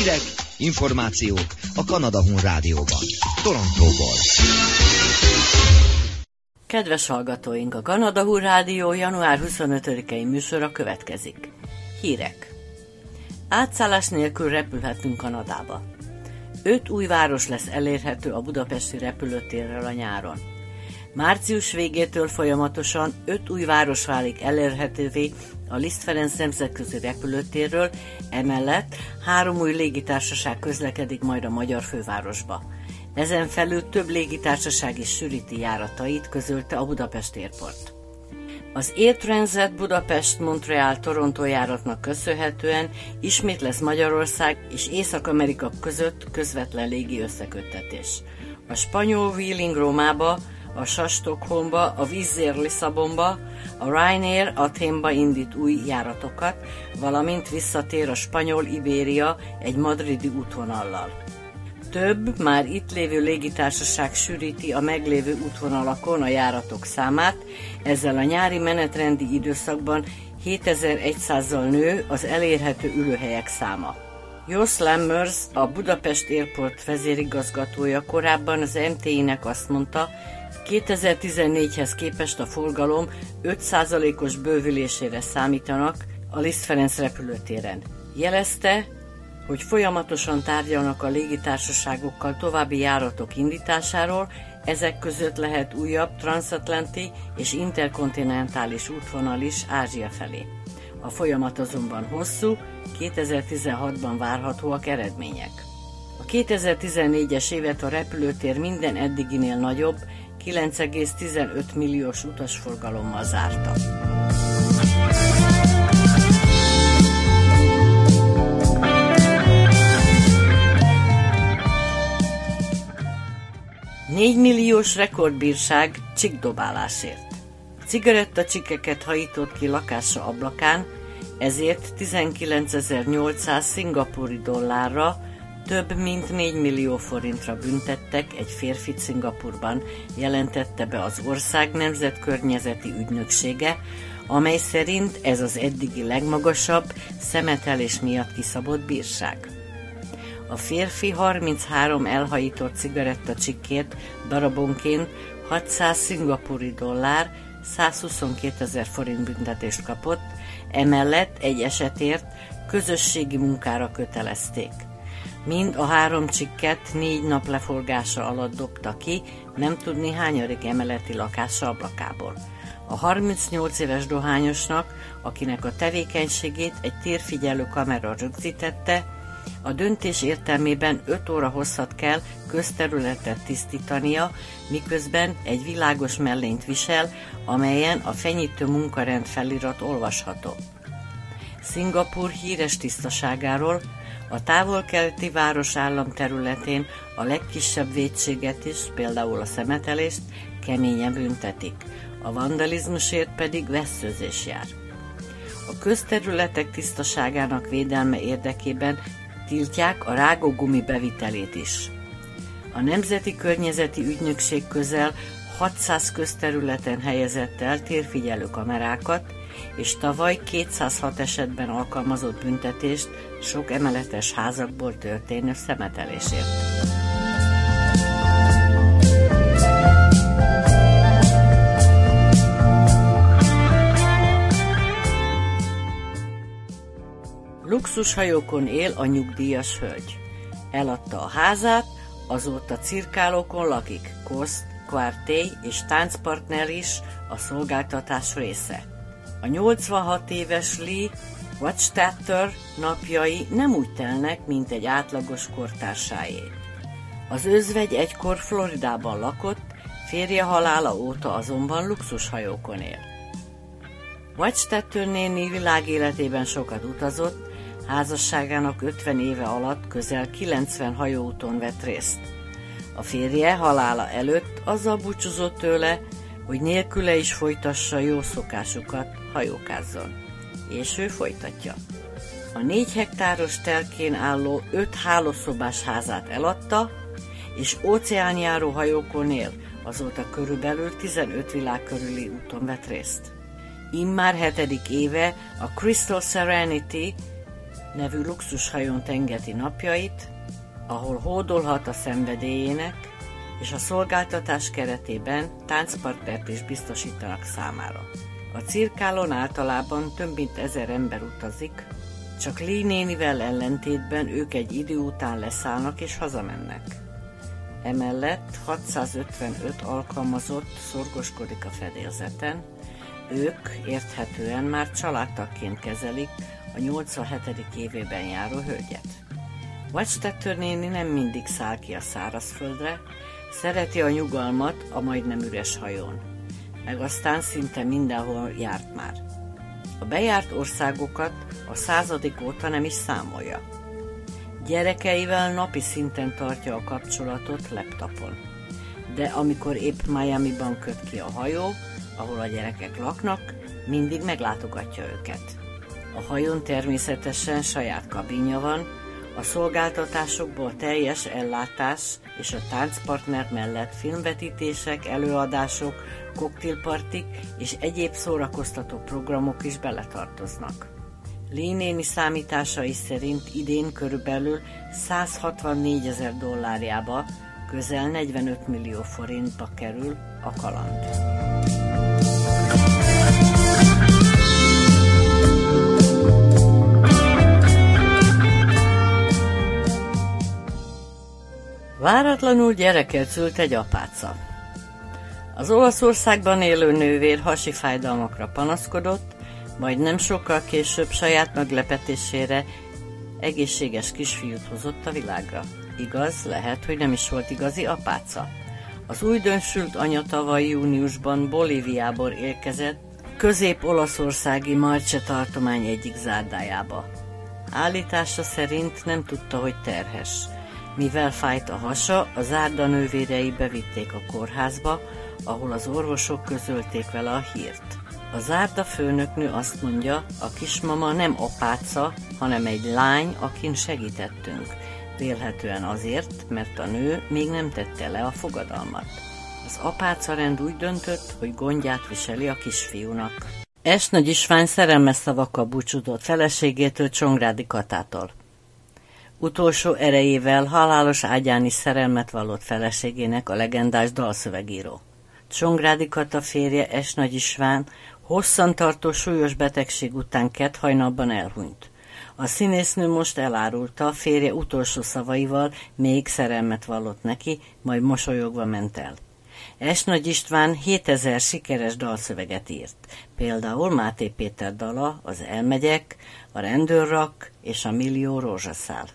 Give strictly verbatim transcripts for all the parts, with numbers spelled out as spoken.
Hírek, információk a Kanada Hun Rádióban, Torontóból. Kedves hallgatóink, a Kanada Hun Rádió január huszonötödikei műsora következik. Hírek. Átszállás nélkül repülhetünk Kanadába. Öt új város lesz elérhető a budapesti repülőtérrel a nyáron. Március végétől folyamatosan öt új város válik elérhetővé a Liszt Ferenc nemzetközi repülőtérről, emellett három új légitársaság közlekedik majd a magyar fővárosba. Ezen felül több légitársaság is sűríti járatait, közölte a Budapest Airport. Az Air Transat Budapest-Montreal-Toronto járatnak köszönhetően ismét lesz Magyarország és Észak-Amerika között közvetlen légi összeköttetés. A spanyol Wheeling Rómába, a es á Stockholmba, a Wizz Air Lisszabonba, a Ryanair Athénba indít új járatokat, valamint visszatér a spanyol Iberia egy madridi útvonallal. Több, már itt lévő légitársaság sűríti a meglévő útvonalakon a járatok számát, ezzel a nyári menetrendi időszakban hétezer-százzal nő az elérhető ülőhelyek száma. Jos Lammers, a Budapest Airport vezérigazgatója korábban az em té i-nek azt mondta, kétezer-tizennégyhez képest a forgalom öt százalékos bővülésére számítanak a Liszt Ferenc repülőtéren. Jelezte, hogy folyamatosan tárgyalnak a légitársaságokkal további járatok indításáról, ezek között lehet újabb transatlanti és interkontinentális útvonal is Ázsia felé. A folyamat azonban hosszú, kétezer-tizenhatban várhatóak eredmények. A kétezer-tizennégyes évet a repülőtér minden eddiginél nagyobb, kilenc egész tizenöt milliós utasforgalommal zárta. négy milliós rekordbírság csikkdobálásért. Cigarettacsikkeket hajított ki lakása ablakán, ezért tizenkilencezer-nyolcszáz szingapúri dollárra, több mint négy millió forintra büntettek egy férfit Szingapurban, jelentette be az ország nemzetkörnyezeti ügynöksége, amely szerint ez az eddigi legmagasabb szemetelés miatt kiszabott bírság. A férfi harminchárom elhajított cigarettacsikkért darabonként hatszáz szingapúri dollár, százhuszonkétezer forint büntetést kapott, emellett egy esetért közösségi munkára kötelezték. Mind a három csikket négy nap leforgása alatt dobta ki, nem tudni hányadik emeleti lakása ablakából. A harmincnyolc éves dohányosnak, akinek a tevékenységét egy térfigyelő kamera rögzítette, a döntés értelmében öt óra hosszat kell közterületet tisztítania, miközben egy világos mellényt visel, amelyen a fenyítő munkarend felirat olvasható. Szingapúr híres tisztaságáról, a távol-keleti város állam területén a legkisebb vétséget is, például a szemetelést, keményen büntetik, a vandalizmusért pedig vesszőzés jár. A közterületek tisztaságának védelme érdekében tiltják a rágógumi bevitelét is. A Nemzeti Környezeti Ügynökség közel hatszáz közterületen helyezett el térfigyelő kamerákat, és tavaly kétszázhat esetben alkalmazott büntetést sok emeletes házakból történő szemetelésért. Luxushajókon él a nyugdíjas hölgy. Eladta a házát, azóta cirkálókon lakik, koszt, kvartély és táncpartner is a szolgáltatás része. A nyolcvanhat éves Lee Watchstatter napjai nem úgy telnek, mint egy átlagos kortársáé. Az özvegy egykor Floridában lakott, férje halála óta azonban luxushajókon él. Watchstatter néni világéletében sokat utazott, házasságának ötven éve alatt közel kilencven hajóúton vett részt. A férje halála előtt azzal búcsúzott tőle, hogy nélküle is folytassa jó szokásukat, hajókázzon. És ő folytatja. A négy hektáros telkén álló öt hálószobás házát eladta, és óceánjáró hajókon él, azóta körülbelül tizenöt világ körüli úton vett részt. Immár hetedik éve a Crystal Serenity nevű luxushajón tengeti napjait, ahol hódolhat a szenvedélyének, és a szolgáltatás keretében táncpartnert is biztosítanak számára. A cirkálon általában több mint ezer ember utazik, csak Lee nénivel ellentétben ők egy idő után leszállnak és hazamennek. Emellett hatszázötvenöt alkalmazott szorgoskodik a fedélzeten, ők érthetően már családtagként kezelik a nyolcvanhetedik évében járó hölgyet. Watchstetter néni nem mindig száll ki a szárazföldre, szereti a nyugalmat a majdnem üres hajón, meg aztán szinte mindenhol járt már. A bejárt országokat a századik óta nem is számolja. Gyerekeivel napi szinten tartja a kapcsolatot laptopon. De amikor épp Miamiban köt ki a hajó, ahol a gyerekek laknak, mindig meglátogatja őket. A hajón természetesen saját kabinja van, a szolgáltatásokból teljes ellátás és a táncpartner mellett filmvetítések, előadások, koktélpartik és egyéb szórakoztató programok is beletartoznak. Lee néni számításai szerint idén körülbelül százhatvannégyezer dollárjába, közel negyvenöt millió forintba kerül a kaland. Váratlanul gyereket szült egy apáca. Az Olaszországban élő nővér hasi fájdalmakra panaszkodott, majd nem sokkal később saját meglepetésére egészséges kisfiút hozott a világra. Igaz, lehet, hogy nem is volt igazi apáca. Az újdonsült anya tavaly júniusban Bolíviából érkezett közép-olaszországi Marche tartomány egyik zárdájába. Állítása szerint nem tudta, hogy terhes. Mivel fájt a hasa, a zárda nővérei bevitték a kórházba, ahol az orvosok közölték vele a hírt. A zárda főnöknő azt mondja, a kismama nem apáca, hanem egy lány, akin segítettünk. Vélhetően azért, mert a nő még nem tette le a fogadalmat. Az apáca rend úgy döntött, hogy gondját viseli a kisfiúnak. S. Nagy István szerelmes szavakkal búcsúzott feleségétől, Csongrádi Katától. Utolsó erejével halálos ágyán is szerelmet vallott feleségének a legendás dalszövegíró. Csongrádi Kata férje S. Nagy István hosszantartó súlyos betegség után kedd hajnalban elhunyt. A színésznő most elárulta, férje utolsó szavaival még szerelmet vallott neki, majd mosolyogva ment el. S. Nagy István hétezer sikeres dalszöveget írt, például Máté Péter dala, az Elmegyek, a Rendőrrak és a Millió rózsaszál.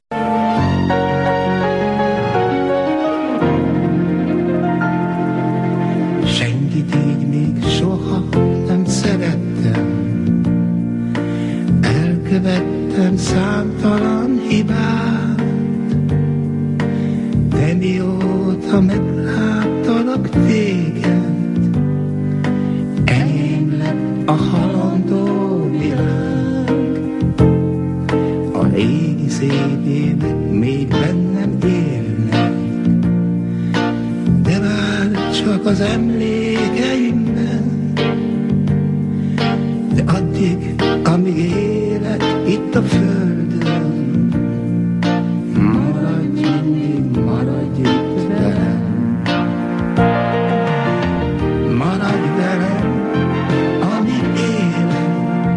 Senkit így még soha nem szerettem, elkövettem számtalan hibát, de mióta megláttalak téged, enyém lett a halandó világ. A régi szép évek még bennem élnek, de már csak az emlékeimben. De addig, amíg élek itt a földön, maradj mindig, maradj itt velem. Maradj velem, amíg élek,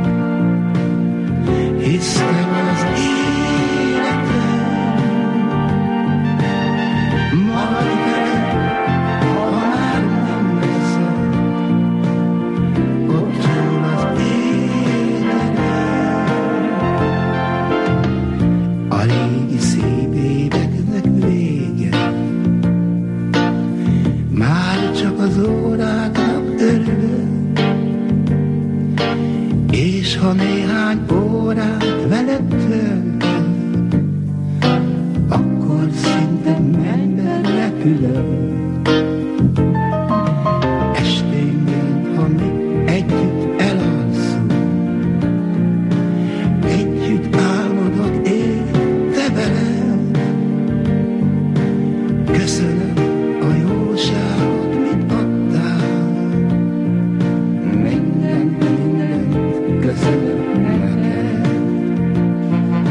hisz te vagy az életem. Maradj velem, ha már nem leszel ott túl az éjjelen. A régi szép éveknek vége, már csak az óráknak örülök, és ha néhány órát veled töltök, akkor szinte mennyben repülök. Esténként, ha mi együtt elalszunk, együtt álmodok én te veled. Köszönöm a jóságot, mit adtál, mindent, mindent köszönöm neked.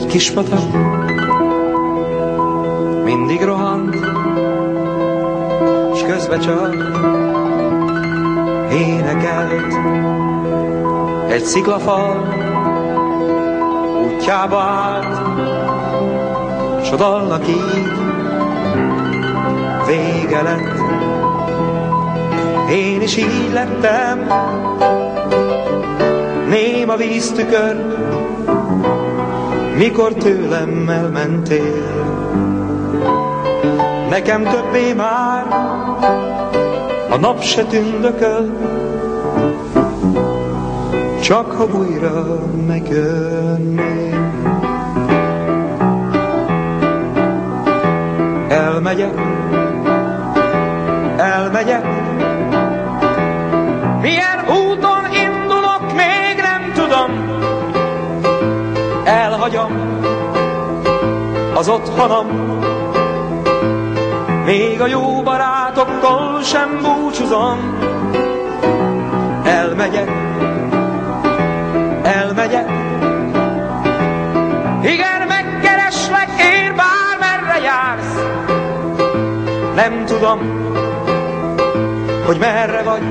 kispatak mindig rohant, s közben csak énekelt. Egy sziklafal útjába állt, s a dalnak így vége lett. Én is így lettem, néma víztükör, mikor tőlem elmentél. Nekem többé már a nap se tündököl, csak ha újra megjönnél. Elmegyek, elmegyek, milyen úton indulok, még nem tudom. Elhagyom az otthonom, még a jó barátokkal sem búcsúzom. Elmegyek, elmegyek, igen, megkereslek én, bármerre jársz. Nem tudom, hogy merre vagy,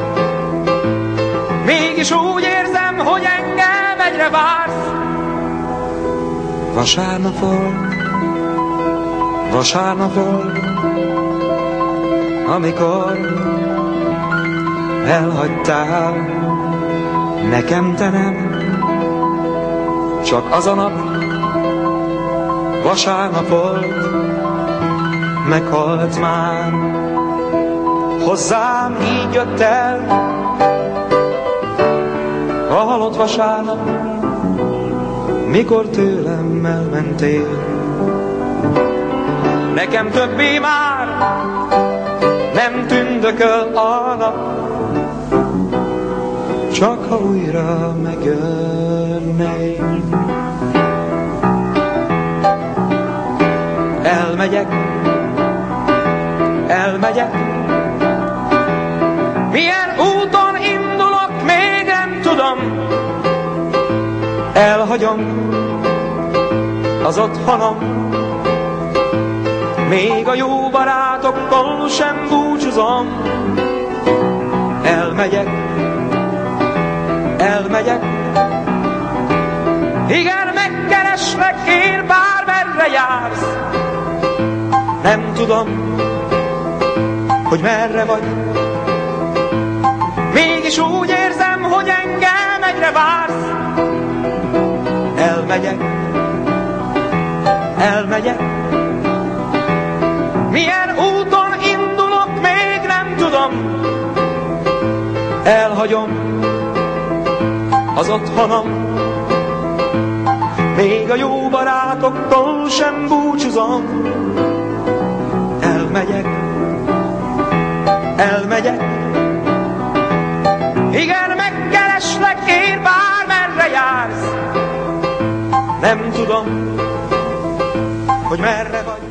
mégis úgy érzem, hogy engem egyre vársz. Vasárnap volt, vasárnap volt, amikor elhagytál, nekem te nem, csak az a nap vasárnap volt, meghalt már. Hozzám így jött el a halott vasárnap, mikor tőlem elmentél. Nekem többé már nem tündököl a nap, csak ha újra megjönnél. Elmegyek, elmegyek, milyen úton indulok, még nem tudom. Elhagyom az otthonom, még a jó barátokkal sem búcsúzom. Elmegyek, elmegyek, igen, megkereslek én, bármerre jársz. Nem tudom, hogy merre vagy, mégis úgy érzem, hogy engem egyre vársz. Elmegyek, elmegyek, milyen úton indulok, még nem tudom. Elhagyom az otthonom, még a jó barátoktól sem búcsúzom. Elmegyek, elmegyek, igen, megkereslek én, bármerre jársz. Nem tudom, hogy merre vagy.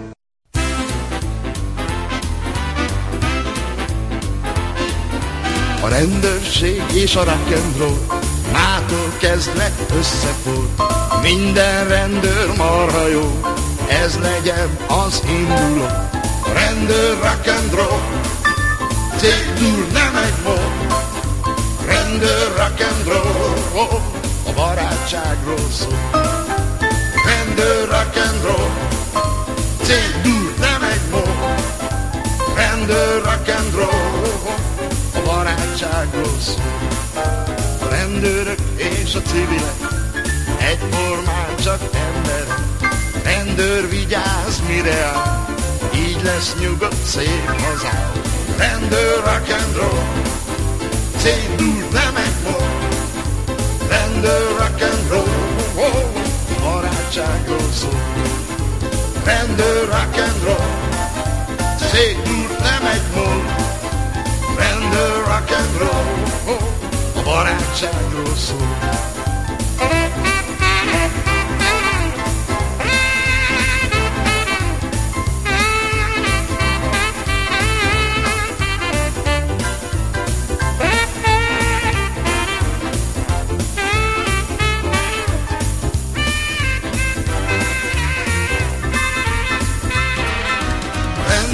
A rendőrség és a rock and roll mától kezdve összefort. Minden rendőr marha jó, ez legyen az induló. A rendőr rock and roll, cégdúl nem egy mol. Rendőr rock and roll, a barátságról szól. Rendőr rock and roll, cégdúl nem egy mol. Rendőr rock and roll, a barátságról szól. A rendőrök és a civilek egyformán csak emberek. Rendőr vigyázz mire áll, így lesz nyugodt szép hazám. Rendőr rock and roll, cégdúl nem egy mol. Rendőr rock and roll, a barátságról szól. Rendőr rock and roll, cégdúl nem egy mol. Rendőr rock and roll, a barátságról szól.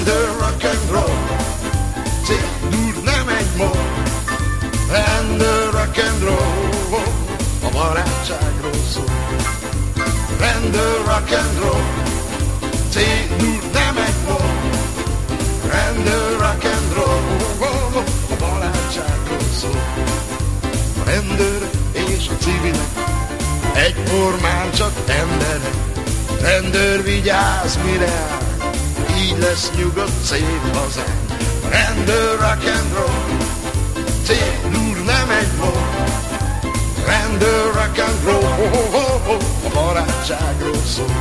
rendőr rock and roll, cédúr nem egy mol, rendőr rock and roll, a barátságról szól. Rendőr rock and roll, cédúr nem egy mol, rendőr rock and roll, a barátságról szól. A rendőr és a civilek egyformán csak emberek. Rendőr vigyázz mire áll, így lesz nyugodt szép hazánk. Rendőr rock and roll, célúr nem egy mol, rendőr rock and roll, a barátságról szól.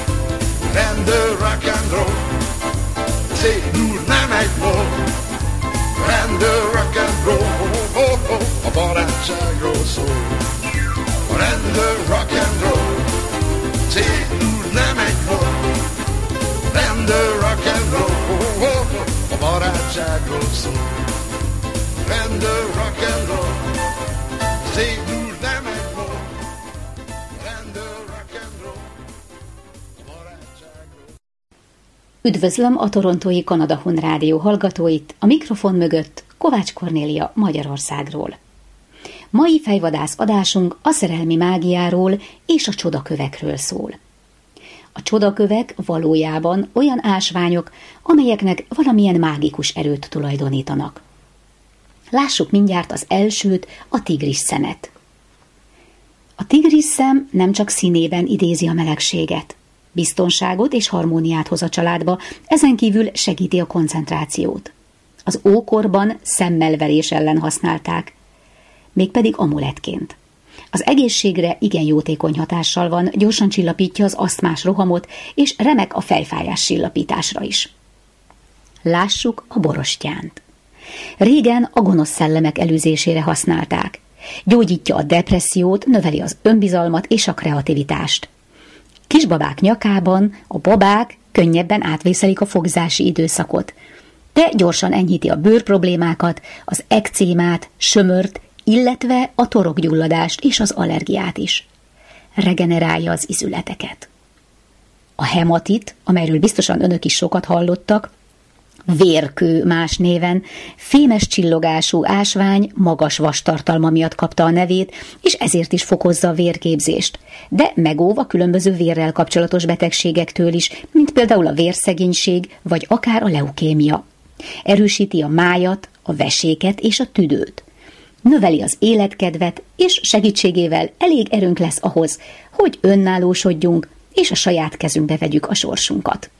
Rendőr rock and roll, célúr nem egy mol, rendőr rock and roll, a barátságról szól. Rendőr rock and roll, célúr nem egy mol, rendőr rock and roll, a barátságról szól. Rendőr rock and roll, célúr nem egy mol, rendőr rock and roll, a barátságról. Üdvözlöm a torontói Kanada Hun Rádió hallgatóit, a mikrofon mögött Kovács Kornélia Magyarországról. Mai fejvadász adásunk a szerelmi mágiáról és a csodakövekről szól. A csodakövek valójában olyan ásványok, amelyeknek valamilyen mágikus erőt tulajdonítanak. Lássuk mindjárt az elsőt, a tigris szemet. A tigris szem nem csak színében idézi a melegséget, biztonságot és harmóniát hoz a családba, ezen kívül segíti a koncentrációt. Az ókorban szemmelverés ellen használták, mégpedig amulettként. Az egészségre igen jótékony hatással van, gyorsan csillapítja az asztmás rohamot, és remek a fejfájás csillapításra is. Lássuk a borostyánt. Régen a gonosz szellemek elűzésére használták. Gyógyítja a depressziót, növeli az önbizalmat és a kreativitást. Kisbabák nyakában a babák könnyebben átvészelik a fogzási időszakot, de gyorsan enyhíti a bőrproblémákat, az ekcémát, sömört, illetve a torokgyulladást és az allergiát is. Regenerálja az izületeket. A hematit, amelyről biztosan önök is sokat hallottak, vérkő más néven, fémes csillogású ásvány magas vastartalma miatt kapta a nevét, és ezért is fokozza a vérképzést, de megóv a különböző vérrel kapcsolatos betegségektől is, mint például a vérszegénység, vagy akár a leukémia. Erősíti a májat, a veséket és a tüdőt. Növeli az életkedvet, és segítségével elég erőnk lesz ahhoz, hogy önállósodjunk, és a saját kezünkbe vegyük a sorsunkat.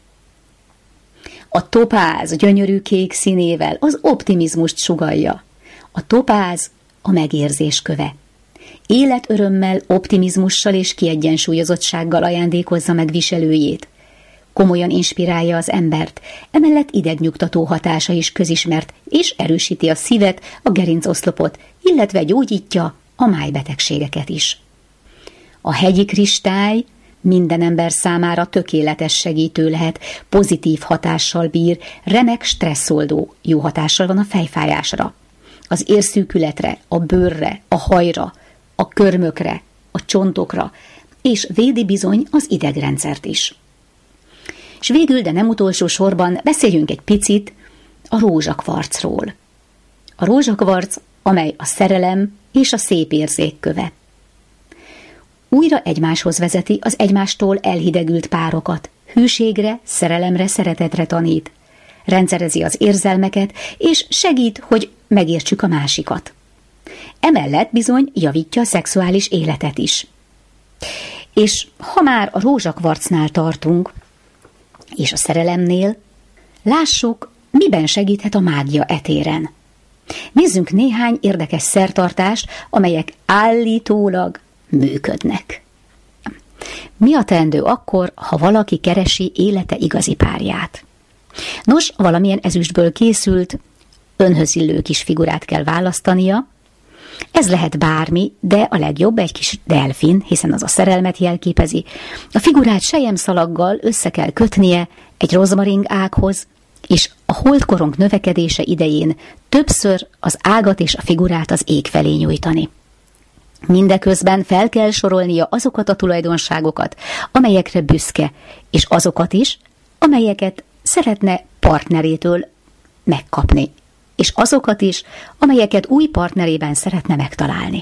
A topáz gyönyörű kék színével az optimizmust sugallja. A topáz a megérzés köve. Életörömmel, optimizmussal és kiegyensúlyozottsággal ajándékozza meg viselőjét. Komolyan inspirálja az embert, emellett idegnyugtató hatása is közismert, és erősíti a szívet, a gerincoszlopot, illetve gyógyítja a májbetegségeket is. A hegyi kristály minden ember számára tökéletes segítő lehet, pozitív hatással bír, remek stresszoldó, jó hatással van a fejfájásra, az érszűkületre, a bőrre, a hajra, a körmökre, a csontokra, és védi bizony az idegrendszert is. És végül, de nem utolsó sorban beszéljünk egy picit a rózsakvarcról. A rózsakvarc, amely a szerelem és a szép érzék köve. Újra egymáshoz vezeti az egymástól elhidegült párokat, hűségre, szerelemre, szeretetre tanít. Rendszerezi az érzelmeket, és segít, hogy megértsük a másikat. Emellett bizony javítja a szexuális életet is. És ha már a rózsakvarcnál tartunk, és a szerelemnél, lássuk, miben segíthet a mágia etéren. Nézzünk néhány érdekes szertartást, amelyek állítólag működnek. Mi a teendő akkor, ha valaki keresi élete igazi párját? Nos, valamilyen ezüstből készült, önhöz illő kis figurát kell választania. Ez lehet bármi, de a legjobb egy kis delfin, hiszen az a szerelmet jelképezi. A figurát selyemszalaggal össze kell kötnie egy rozmaring ághoz, és a holdkorong növekedése idején többször az ágat és a figurát az ég felé nyújtani. Mindeközben fel kell sorolnia azokat a tulajdonságokat, amelyekre büszke, és azokat is, amelyeket szeretne partnerétől megkapni, és azokat is, amelyeket új partnerében szeretne megtalálni.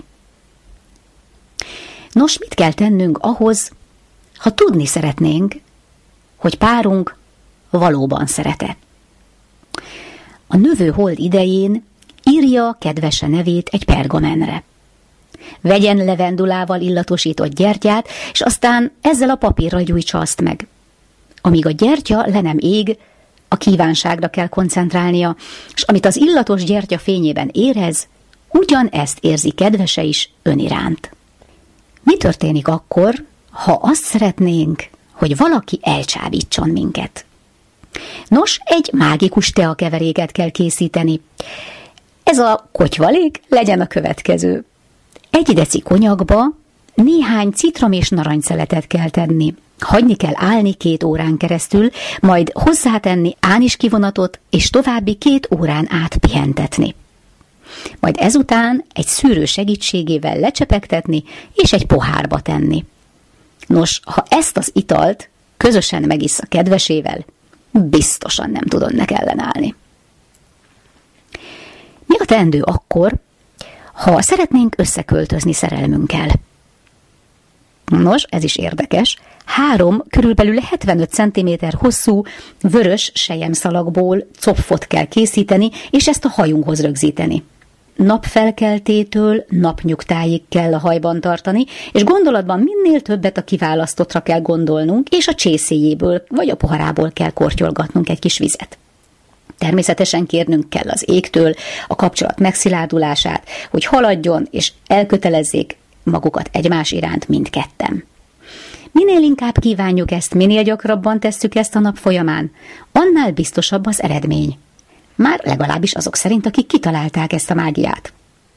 Nos, mit kell tennünk ahhoz, ha tudni szeretnénk, hogy párunk valóban szeret-e? A növő hold idején írja kedvese nevét egy pergamenre. Vegyen levendulával illatosított gyertyát, és aztán ezzel a papírral gyújtsa azt meg. Amíg a gyertya le nem ég, a kívánságra kell koncentrálnia, és amit az illatos gyertya fényében érez, ugyanezt érzi kedvese is ön iránt. Mi történik akkor, ha azt szeretnénk, hogy valaki elcsábítson minket? Nos, egy mágikus teakeveréket kell készíteni. Ez a kotyvalék legyen a következő. Egy deci konyakba néhány citrom és narancsszeletet kell tenni. Hagyni kell állni két órán keresztül, majd hozzátenni ániskivonatot, és további két órán át pihentetni. Majd ezután egy szűrő segítségével lecsepegtetni, és egy pohárba tenni. Nos, ha ezt az italt közösen megissza kedvesével, biztosan nem tud önnek ellenállni. Mi a teendő akkor, ha szeretnénk összeköltözni szerelmünkkel? Nos, ez is érdekes. Három, körülbelül hetvenöt centiméter hosszú, vörös selyemszalagból copfot kell készíteni, és ezt a hajunkhoz rögzíteni. Napfelkeltétől napnyugtáig kell a hajban tartani, és gondolatban minél többet a kiválasztottra kell gondolnunk, és a csészéjéből vagy a poharából kell kortyolgatnunk egy kis vizet. Természetesen kérnünk kell az égtől a kapcsolat megszilárdulását, hogy haladjon és elkötelezzék magukat egymás iránt mindketten. Minél inkább kívánjuk ezt, minél gyakrabban tesszük ezt a nap folyamán, annál biztosabb az eredmény. Már legalábbis azok szerint, akik kitalálták ezt a mágiát.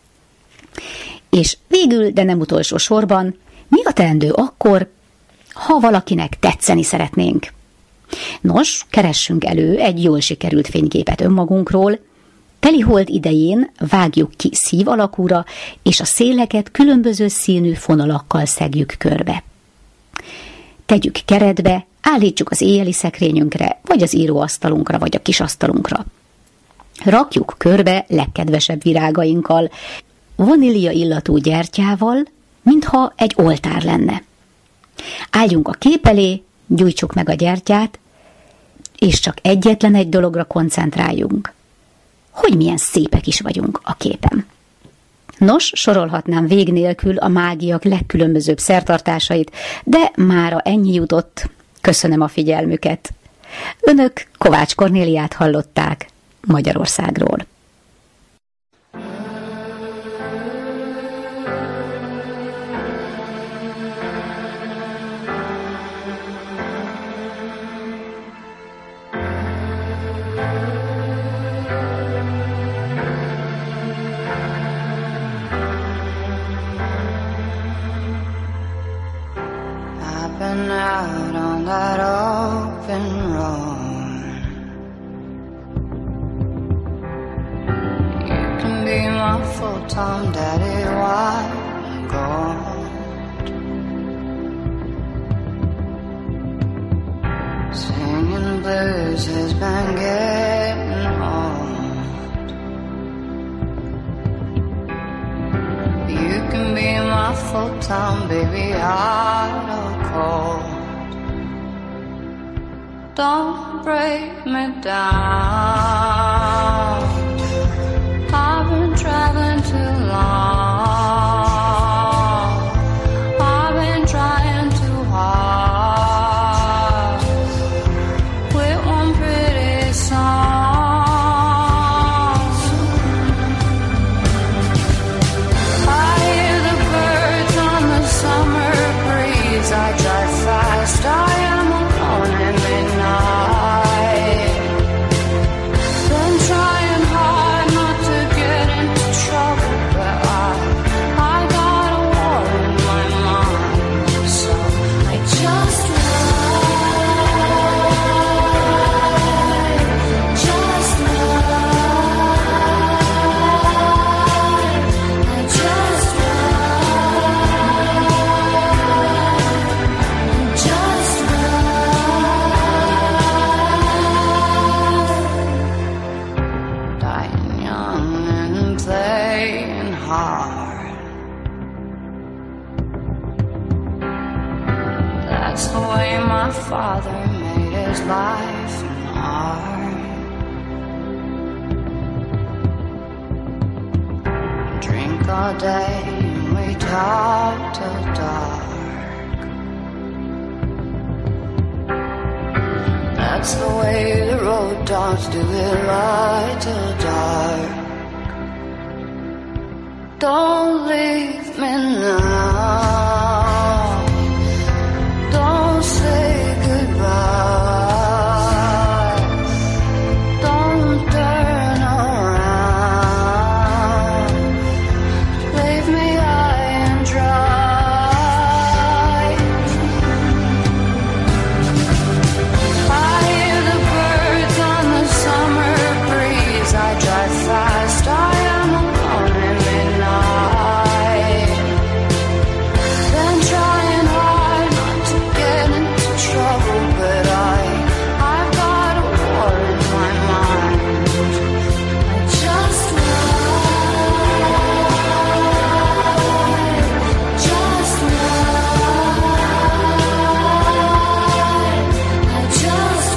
És végül, de nem utolsó sorban, mi a teendő akkor, ha valakinek tetszeni szeretnénk? Nos, keressünk elő egy jól sikerült fényképet önmagunkról, telihold idején vágjuk ki szív alakúra, és a széleket különböző színű fonalakkal szegjük körbe. Tegyük keretbe, állítsuk az éjjeli szekrényünkre, vagy az íróasztalunkra, vagy a kisasztalunkra. Rakjuk körbe legkedvesebb virágainkkal, vanília illatú gyertyával, mintha egy oltár lenne. Álljunk a kép elé, gyújtsuk meg a gyertyát, és csak egyetlen egy dologra koncentráljunk, hogy milyen szépek is vagyunk a képen. Nos, sorolhatnám vég nélkül a mágiak legkülönbözőbb szertartásait, de mára ennyi jutott. Köszönöm a figyelmüket. Önök Kovács Kornéliát hallották Magyarországról. Out on that open road, you can be my full-time daddy while I'm gone. Singing blues has been getting old. You can be my full-time baby hot or cold. Don't break me down. I've been traveling too long. I've been trying too hard with one pretty song. I hear the birds on the summer breeze. I drive fast, I am alone in midnight. Father made his life an art. Drink all day and we talk till dark. That's the way the road dogs do it, light till dark. Don't leave me now. Don't say goodbye. Don't turn around. Leave me high and dry. I hear the birds on the summer breeze. I drive fast. I am alone in midnight. Been trying hard not to get into trouble, but I, I've got a war in my mind. I just ride, just ride. I just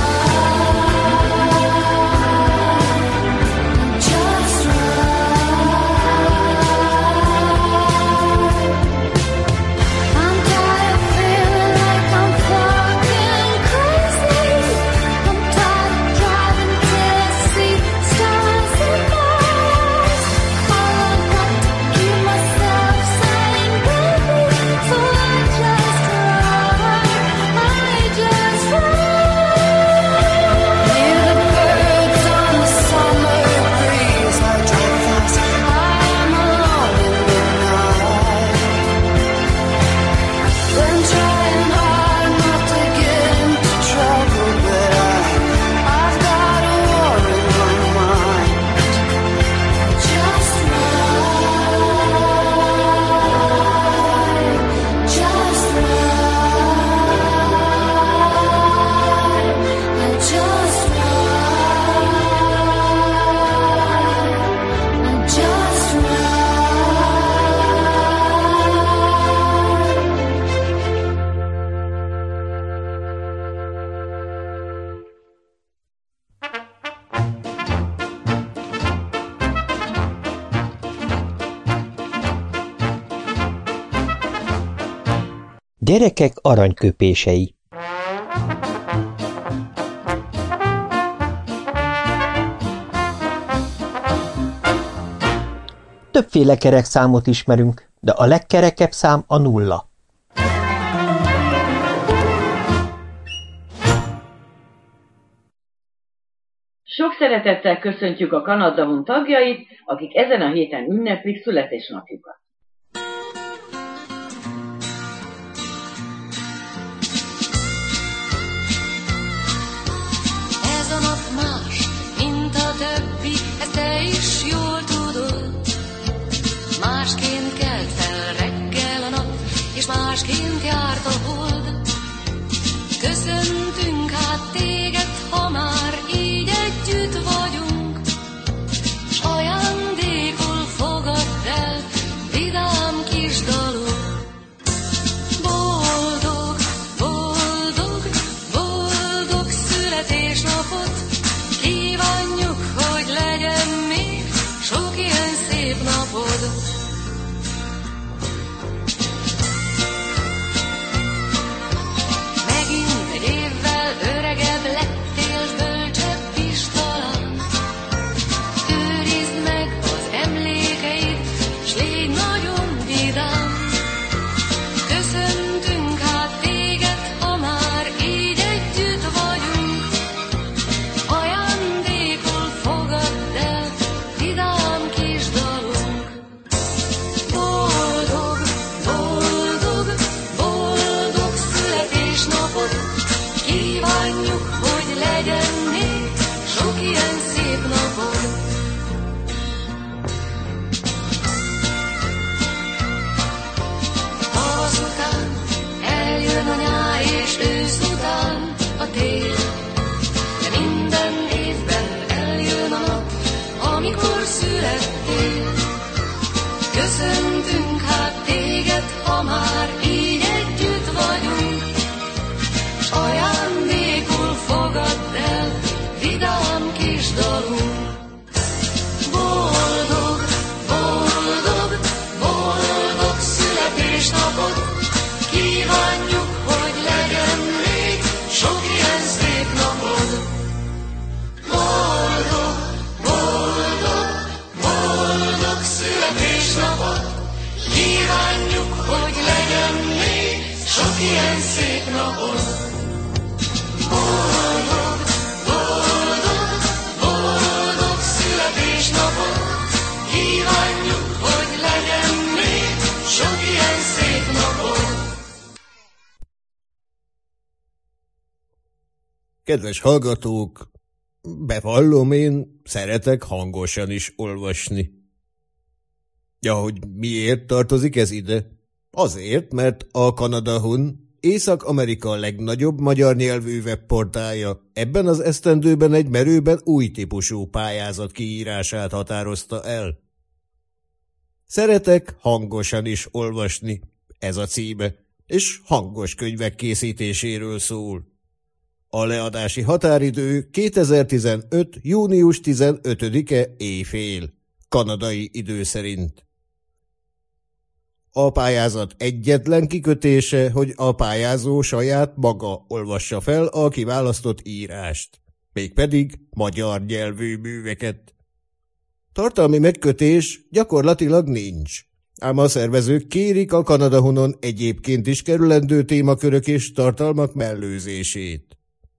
ride, just ride. I'm tired of feeling like I'm fucking crazy. I'm tired of driving till I see stars and bars. All I've got to keep myself sane, baby. So I just ride, I just ride. Hear the birds on the summer breeze. I drive fast. I am alone in midnight. Been trying hard not to get into trouble, but I, I've got a war in my mind. Just ride, just ride. I just ride, I just Gyerekek aranyköpései. Többféle kerek számot ismerünk, de a legkerekebb szám a nulla. Sok szeretettel köszöntjük a Kanadahun tagjait, akik ezen a héten ünneplik születésnapjukat. Ez a nap más, mint a többi, ezt te is jól tudod. Másként kelt fel reggel a nap, és másként járt a hold. Köszöntünk hát téged, ha már így együtt vagyunk, s ajándékul fogadd el vidám kis dalok. Boldog, boldog, boldog születésnapot kívánjuk, hogy legyen még sok ilyen szép napod. Megint egy évvel öregebb lettél, bölcsebb is talán. Őrizd meg az emlékeid, s légy nagyon vidám. Köszöntünk hát téged, ha már így együtt vagyunk. Ajándékul fogadd el vidám kis dalunk. Boldog, boldog, boldog születésnapot kívánjuk, hogy legyen még sok ilyen szép napod. Tavasz után eljön a nyár, és ősz után a tél. De minden évben eljön a nap, amikor születtél. Köszöntünk hát téged, ha már így együtt vagyunk, s vidám kis dalunk. Boldog, boldog, boldog születésnapot, kívánjuk, hogy legyen még sok ilyen szép napod. Boldog, boldog, boldog születésnapot, kívánjuk, hogy legyen még sok ilyen szép napod. Boldog, boldog, boldog születésnapot, kívánjuk, hogy legyen még sok ilyen szép napod. Kedves hallgatók, bevallom, én szeretek hangosan is olvasni. Ja, hogy miért tartozik ez ide? Azért, mert a Kanada Hun, Észak-Amerika legnagyobb magyar nyelvű webportálja ebben az esztendőben egy merőben új típusú pályázat kiírását határozta el. Szeretek hangosan is olvasni, ez a címe, és hangos könyvek készítéséről szól. A leadási határidő kétezer-tizenöt. június tizenötödike éjfél, kanadai idő szerint. A pályázat egyetlen kikötése, hogy a pályázó saját maga olvassa fel a kiválasztott írást, mégpedig magyar nyelvű műveket. Tartalmi megkötés gyakorlatilag nincs, ám a szervezők kérik a Kanada Hunon egyébként is kerülendő témakörök és tartalmak mellőzését.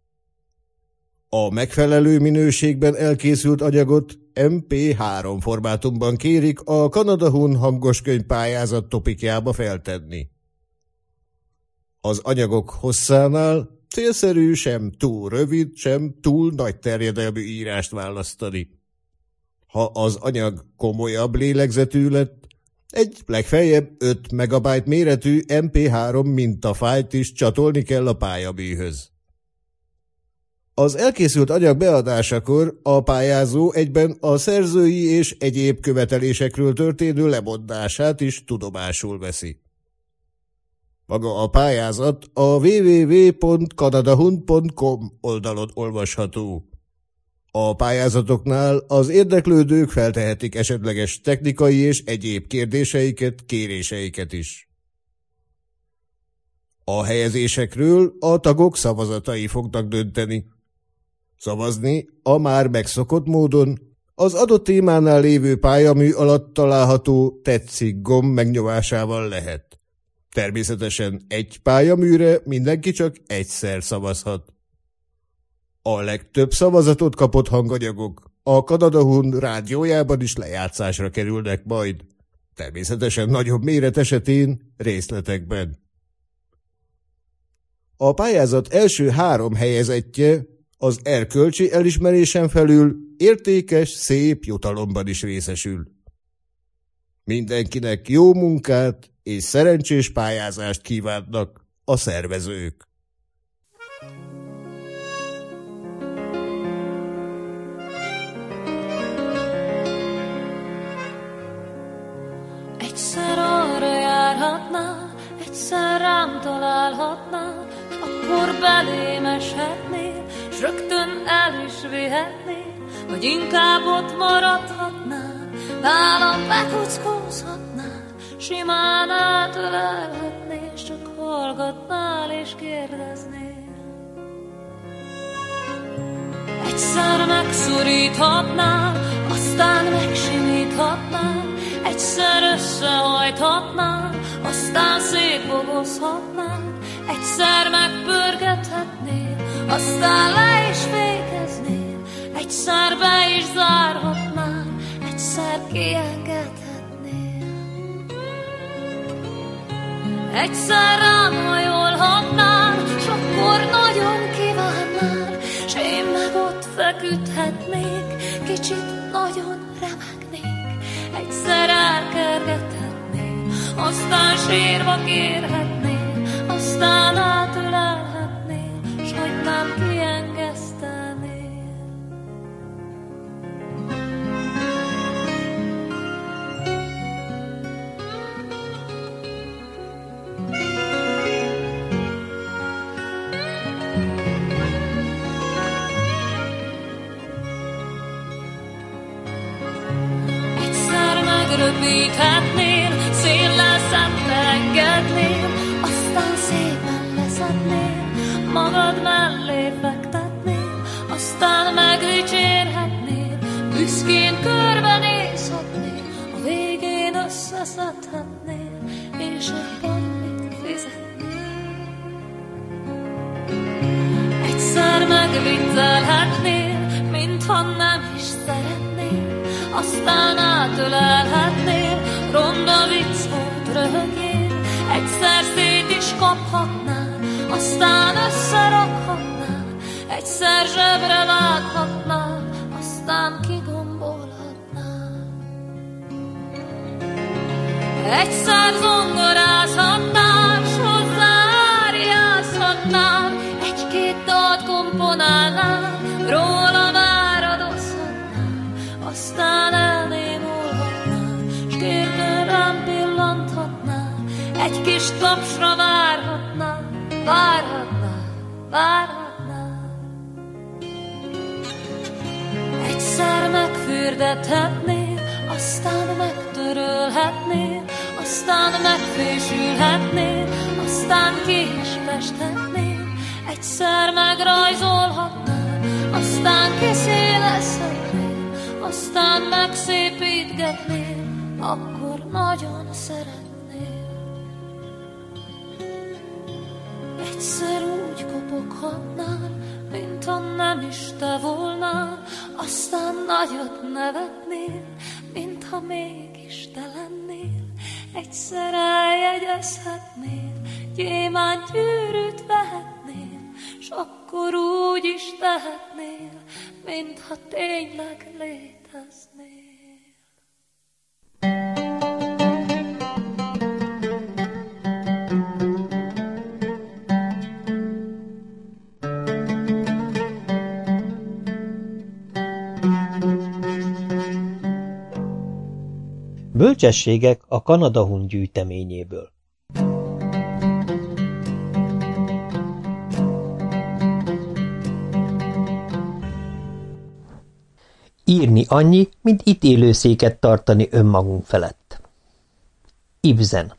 A megfelelő minőségben elkészült anyagot em pé három formátumban kérik a Kanada Hun hangoskönyv pályázat topikjába feltenni. Az anyagok hosszánál célszerű sem túl rövid, sem túl nagy terjedelmű írást választani. Ha az anyag komolyabb lélegzetű lett, egy legfeljebb öt megabyte méretű em pé három mintafájlt is csatolni kell a pályaműhöz. Az elkészült anyag beadásakor a pályázó egyben a szerzői és egyéb követelésekről történő lemondását is tudomásul veszi. Maga a pályázat a double-u double-u double-u pont kanadahun pont com oldalon olvasható. A pályázatoknál az érdeklődők feltehetik esetleges technikai és egyéb kérdéseiket, kéréseiket is. A helyezésekről a tagok szavazatai fognak dönteni. Szavazni a már megszokott módon az adott témánál lévő pályamű alatt található tetszik gomb megnyomásával lehet. Természetesen egy pályaműre mindenki csak egyszer szavazhat. A legtöbb szavazatot kapott hanganyagok a Kanada Hun rádiójában is lejátszásra kerülnek majd, természetesen nagyobb méret esetén részletekben. A pályázat első három helyezettje az erkölcsi elismerésen felül értékes, szép jutalomban is részesül. Mindenkinek jó munkát és szerencsés pályázást kívánnak a szervezők. Egyszer arra járhatnál, egyszer rám találhatnál, s akkor belém eshetnél, s rögtön el is vihetnél, vagy inkább ott maradhatnál, nálam bekuckózhatnál, simán átölelhetnél, s csak hallgatnál és kérdeznél. Egyszer megszoríthatnál, aztán megsimíthatnál, egyszer összehajthatnál, aztán szétbogozhatnál, egyszer megpörgethetnél, aztán le is fékeznél, egyszer be is zárhatnál, egyszer kiengedhetnél. Egyszer rám hajolhatnál, s akkor nagyon kívánnál, s én meg ott feküdhetnék, kicsit nagyon remegnék. Egyszer elkergethetnél, aztán sírva kérhetnél, aztán átölelhetnél, s hogy nem kiengesztenél. röpíthetnél, széllel szembe engednél, aztán szépen leszednél, magad mellé fektetnél, aztán megdicsérhetnél, büszkén körbenézhetnél, a végén összeszedhetnél, és egy pannyit fizetnél. Egyszer megviccelhetnél, mintha nem is szeretnél, aztán átölelhetnél, ronda vicc volt, röhögjél, egyszer szét is kaphatnál, aztán összerakhatnál, egyszer zsebre vághatnál, aztán kigombolhatnál. Egyszer zongorázhatnál, s hozzá áriázhatnál, egy-két dalt komponálnál, róla már adozhatnál, aztán elnémulhatnál, s kérlőn rám pillanthatnál, egy kis tapsra várhatnál, várhatnál, várhatnál. Egyszer megfürdethetnél, aztán megtörölhetnél, aztán megfésülhetnél, aztán ki is festhetnél, egyszer megrajzolhatnál, aztán kiszélezhetnél, aztán megszépítgetnél, akkor nagyon szeretnél. Egyszer úgy kopoghatnál, mintha nem is te volnál, aztán nagyot nevetnél, mintha mégis te lennél. Egyszer eljegyezhetnél, gyémánt gyűrűt vehetnél, s akkor úgy is tehetnél, mintha tényleg léteznél. Bölcsességek a Kanadahun gyűjteményéből. Írni annyi, mint ítélőszéket tartani önmagunk felett. Ibsen.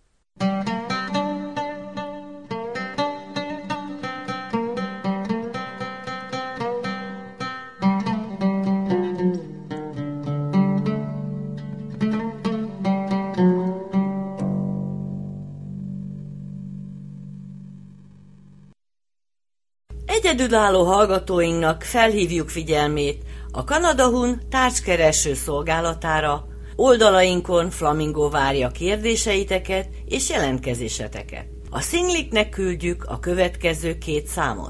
Egyedülálló hallgatóinknak felhívjuk figyelmét a Kanadahun tárgykereső szolgálatára. Oldalainkon Flamingo várja kérdéseiteket és jelentkezéseteket. A szingliknek küldjük a következő két számot.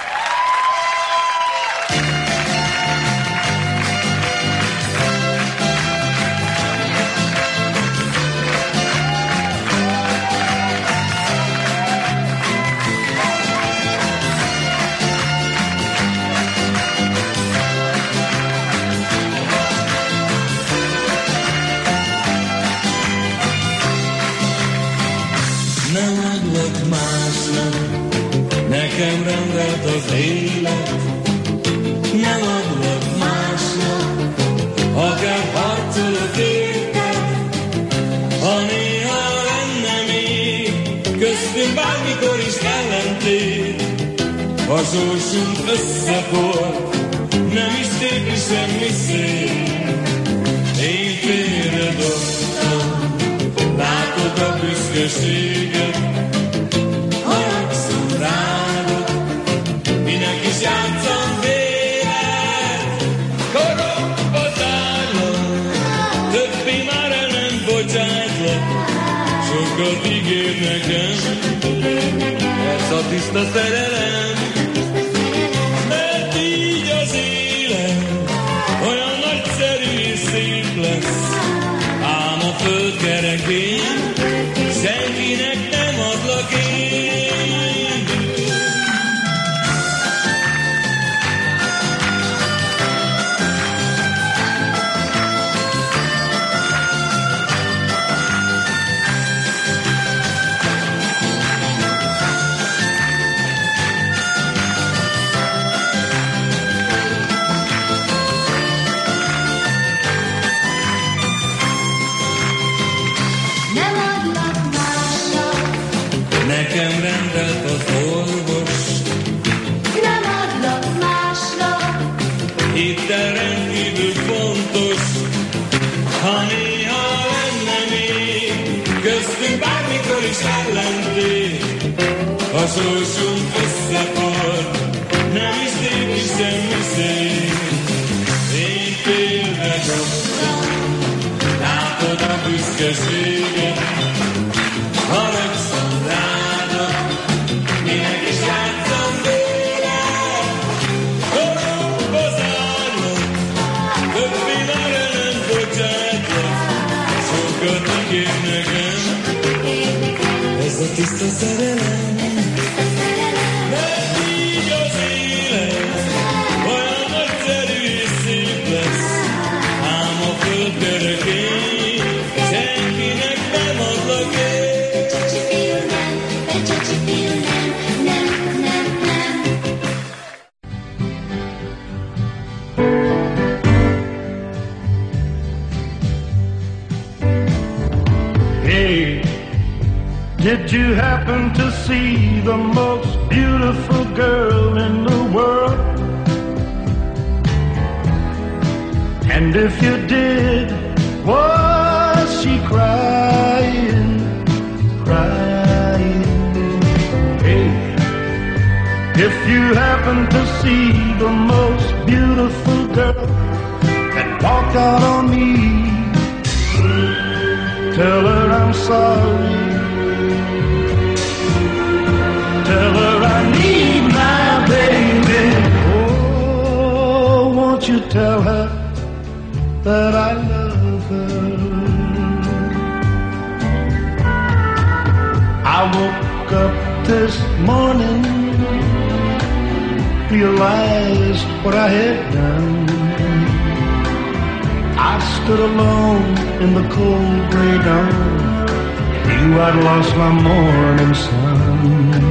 Nekem rendelt az élet, nem adlak másnak, akár harcolok érted, ha néha lenne még köztünk bármikor is ellentét, ha sorsunk összefort, nem is tépni semmi szép. Én félredobtam, látod a büszkeséget, haragszom rád, minek is játszom vélet, korokba zárlak, többé már el nem bocsátlak, sokat ígér nekem, ez a tiszta szerelem, mert így az élet olyan nagyszerű és szép lesz, ám a föld kerekén senkinek nem adlak én. Itten rendkívül fontos, ha néha lenne még köztünk bármikor is ellentét. A sorsunk összepart, nem is lépni semmi szép. Én félrecsaptam, látod a büszkeséget, haragszom rád, minek is játszom véled. Koromba zárlak, többé már el nem bocsátlak, sokat ígér nekem, ez a tiszta szerelem. Mert így az élet olyan nagyszerű és szép lesz, ám a föld kerekén senkinek nem adlak én. Hey, did you happen to see the most beautiful girl in the world? And if you did, was she crying, crying? Hey, if you happen to see the most beautiful girl that walked out on me, tell her I'm sorry. Tell her I need my baby. Oh, won't you tell her that I love her? I woke up this morning, realized what I had done. I stood alone in the cold gray dawn, knew I'd lost my morning sun.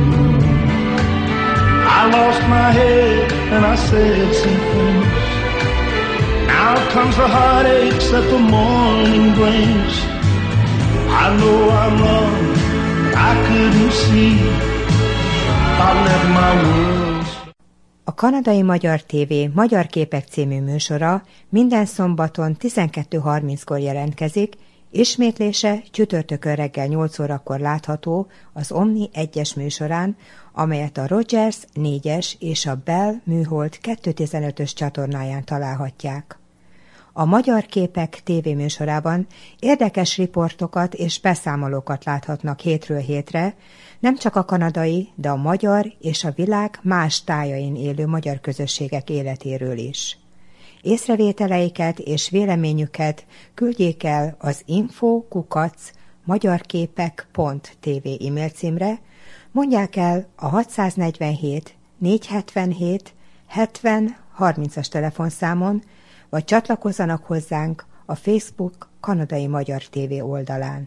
I lost my head and I said some things. Now comes the heartaches that the morning brings. I know I'm wrong, I couldn't see. I left my world. A Kanadai Magyar Tévé Magyar Képek című műsora minden szombaton tizenkettő harminckor jelentkezik, ismétlése csütörtökön reggel nyolc órakor látható az Omni egyes műsorán, amelyet a Rogers négyes és a Bell műhold kétszáztizenötös csatornáján találhatják. A Magyar Képek tévéműsorában érdekes riportokat és beszámolókat láthatnak hétről hétre, nem csak a kanadai, de a magyar és a világ más tájain élő magyar közösségek életéről is. Észrevételeiket és véleményüket küldjék el az info kukac magyarképek pont tv e-mail címre, mondják el a hatszáznegyvenhét négyszázhetvenhét hetven harmincas telefonszámon, vagy csatlakozzanak hozzánk a Facebook Kanadai Magyar Tévé oldalán.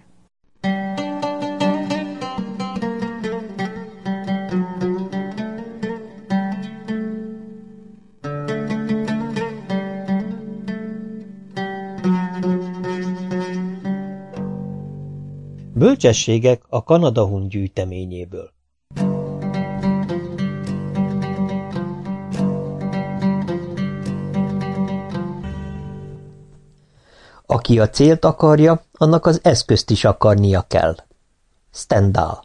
Bölcsességek a Kanadahun gyűjteményéből. Aki a célt akarja, annak az eszközt is akarnia kell. Stendhal.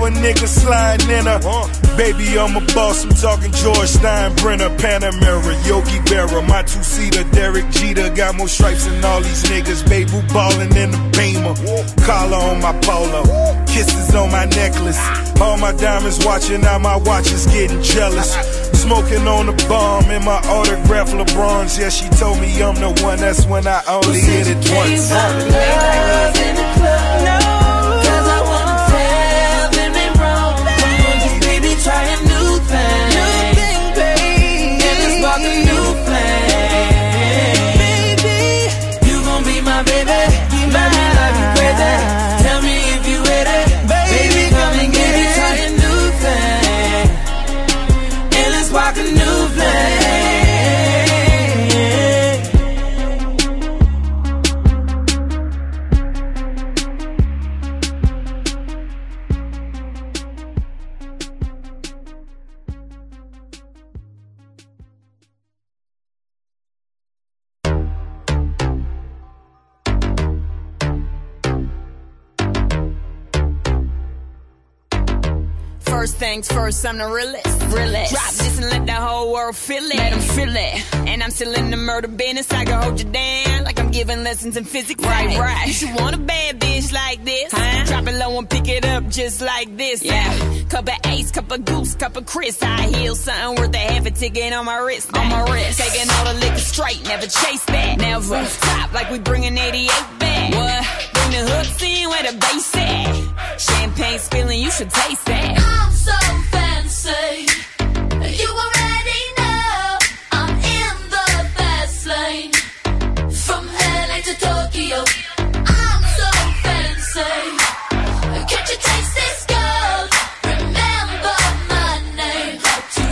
a nigga sliding in a baby, I'm a boss, I'm talking George Steinbrenner, Panamera, Yogi Berra, my two-seater, Derek Jeter, got more stripes than all these niggas, baby ballin' in the Beamer, collar on my polo, kisses on my necklace, all my diamonds watching, now my watch is getting jealous, smoking on the bomb in my autograph LeBrons, yeah, she told me I'm the one, that's when I only hit it once. Love in the club, no, cause I wanna tell them they wrong, come on, just baby, try a new thing, new thing, baby, and let's spark a new flame, baby, you gon' be my baby, you might be like me crazy, tell me if you with it, baby, come and get it, try a new thing, and let's spark a new flame. First things first, I'm the realest. realest. Drop this and let the whole world feel it. Let them feel it. And I'm still in the murder business. I can hold you down like I'm giving lessons in physics. Right, right. You should want a bad bitch like this. Huh? Drop it low and pick it up just like this. Yeah. Cup of Ace, cup of Goose, cup of Chris. High heels, something worth a half a ticket on my wrist. On my wrist. Taking all the liquor straight, never chase that. Never. Stop like we bringing eighty-eight back. What? Bring the hooks in where the bass at. Champagne spilling, you should taste that. I'm so fancy. You already know I'm in the fast lane. From L A to Tokyo, I'm so fancy. Can't you taste this gold? Remember my name, hot to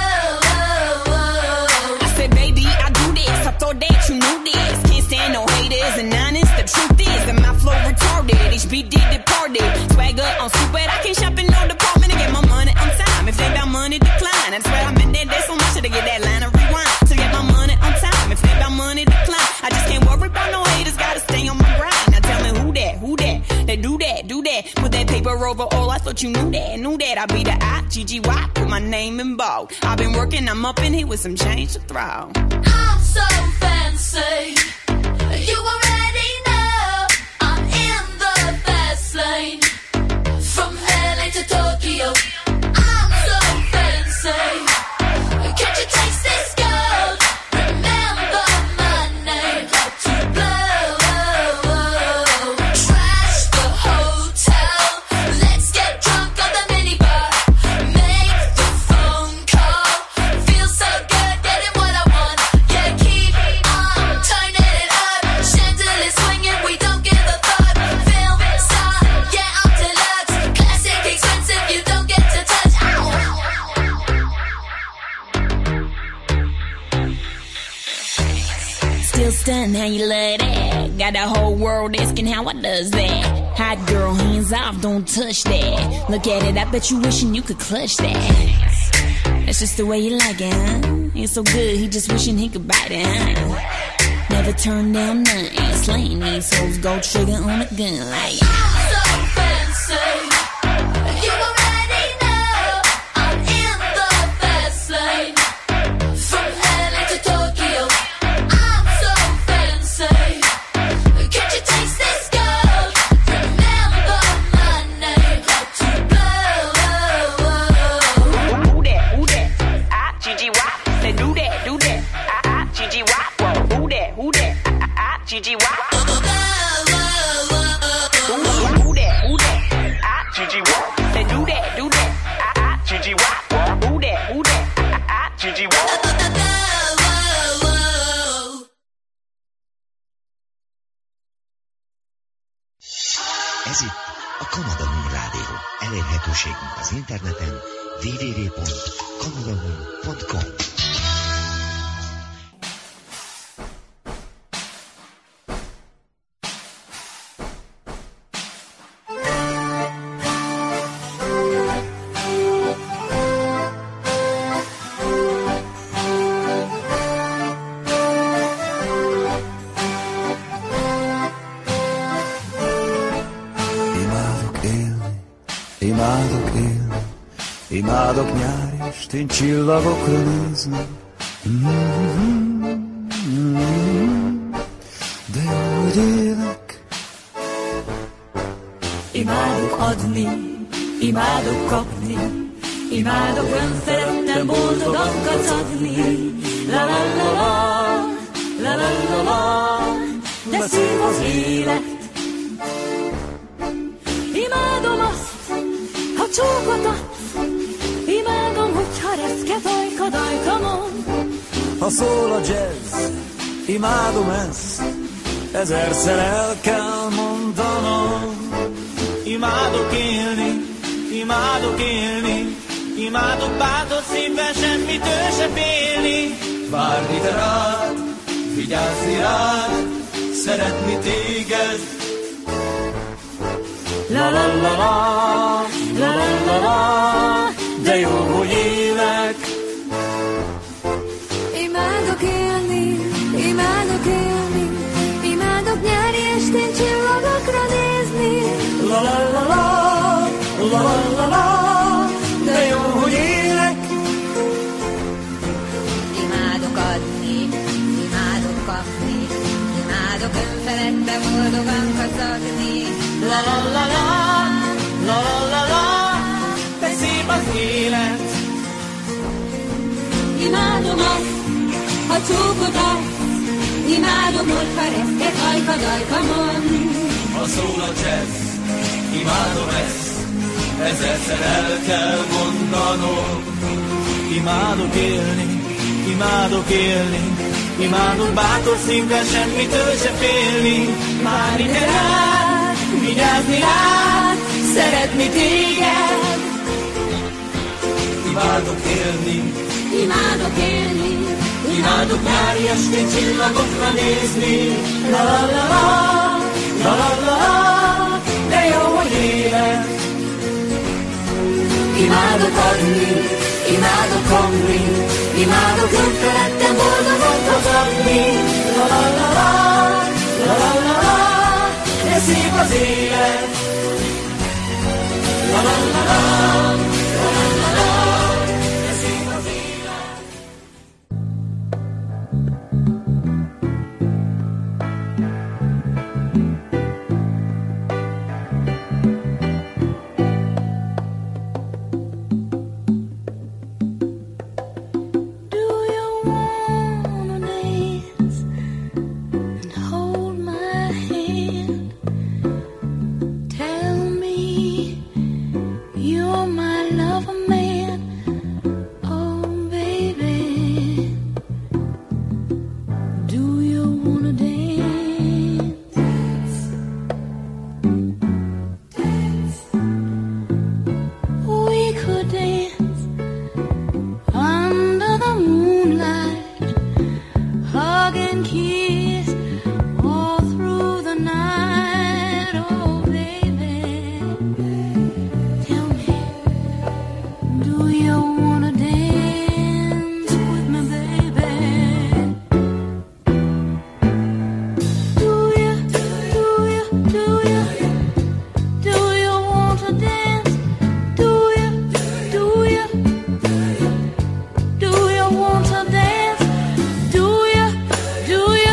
blow. I said, baby, I do this. I thought that you knew this. Can't stand no haters and honest. The truth is that my flow retarded. H B D departed. Swagger on stupid. I can't shop in no department and get my money on time. If they got money, decline. That's why I'm in there. There's so much to get that line of rewind. To get my money on time. If they got money, decline. I just can't worry about no haters. Gotta stay on my grind. Now tell me who that, who that? They do that, do that. Put that paper over all. I thought you knew that, knew that. I be the I, G G Y. Put my name in bold. I've been working, I'm up in here with some change to throw. I'm so fancy. You already know I'm in the fast lane. From L A to Tokyo, I'm so fancy. Can't you taste this gold? Remember my name, hot to blow. Trash the hotel. Let's get drunk on the minibar. Make the phone call. Feel so good getting what I want. Yeah, keep on turning it up. Chandelier swinging, we don't give a fuck. Film star, yeah, I'm deluxe. Classic expensive, you don't get to touch. Ow. Still stunned how you love that. Got the whole world asking how I does that. Hot girl, hands off, don't touch that. Look at it, I bet you wishing you could clutch that. That's just the way you like it, huh? It's so good, he just wishing he could bite it, huh? Never turn down nothing. Slaying these hoes, go trigger on a gun like. I'm so fancy. You already know I'm in the fast lane. From L A to Tokyo, I'm so fancy. Can't you taste this gold? Remember my name, hot to blow. Who that, who that? I, G G Y. They do that, do that. I, I, G G Y. Whoa, who that, who that? I, I, G G Y. Who that, who that? I, G G Y. They do that, do that. I, I, G G Y. Who that, who that? I, I, G G Y. Ez itt a Kanada Hun Rádió. Elérhetőségünk az interneten double-u double-u double-u pont kanadahun pont com. Imádok élni, imádok Imádok nyári estén csillagokra nézni. Mm-hmm. De jó, hogy élek. Imádok adni, imádok kapni, imádok önfeledten boldogan kacagni. La la la la, la la la la, de szép az élet. Imádom azt, ha csókot adsz, imádom, hogyha reszket ajkad ajkamon. Ha szól a jazz, imádom ezt, ezerszer el kell mondanom. Imádok élni, imádok élni, imádok bátor szívvel semmitől se félni. Várni te rád, vigyázni rád, szeretni téged. La la la la, la la la la, de jó, hogy élek. Imádok élni, imádok élni, imádok nyári estén csillagokra nézni. La la la la, la la la la, de jó, hogy élek. Imádok adni, imádok kapni, imádok önfeledten boldogan kacagni. La la la la, la la la la, de szép az élet. Imádom azt, ha csókot adsz, imádom, hogyha reszket ajkad ajkamon. Ha szól a jazz, imádom ezt, ezerszer el kell mondanom. Imádok élni, imádok élni, imádok bátor szívvel semmitől se félni. Várni te rád, vigyázni rád, szeretni téged. Imádok élni, imádok élni, imádok nyári estén csillagokra nézni. La la la la, la la la la, de jó, hogy élek. Imádok adni, imádok kapni, imádok önfeledten boldogan kacagni. La la la la, la la la la, de szép az élet. La la la la, la la la la, de szép az élet. Do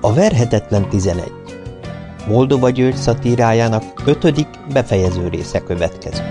A verhetetlen tizenegy. Moldova György szatírájának ötödik befejező része következik.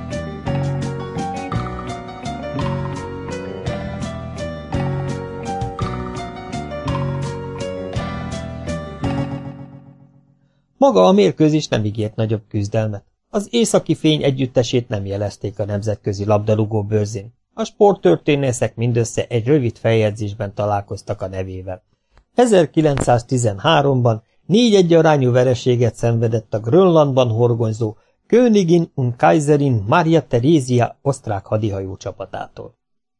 Maga a mérkőzés nem ígért nagyobb küzdelmet. Az északi fény együttesét nem jelezték a nemzetközi labdarúgó bőrzén. A sporttörténészek mindössze egy rövid feljegyzésben találkoztak a nevével. ezerkilencszáztizenháromban négy egy arányú vereséget szenvedett a Grönlandban horgonyzó Königin und Kaiserin Maria Theresia osztrák hadihajó csapatától.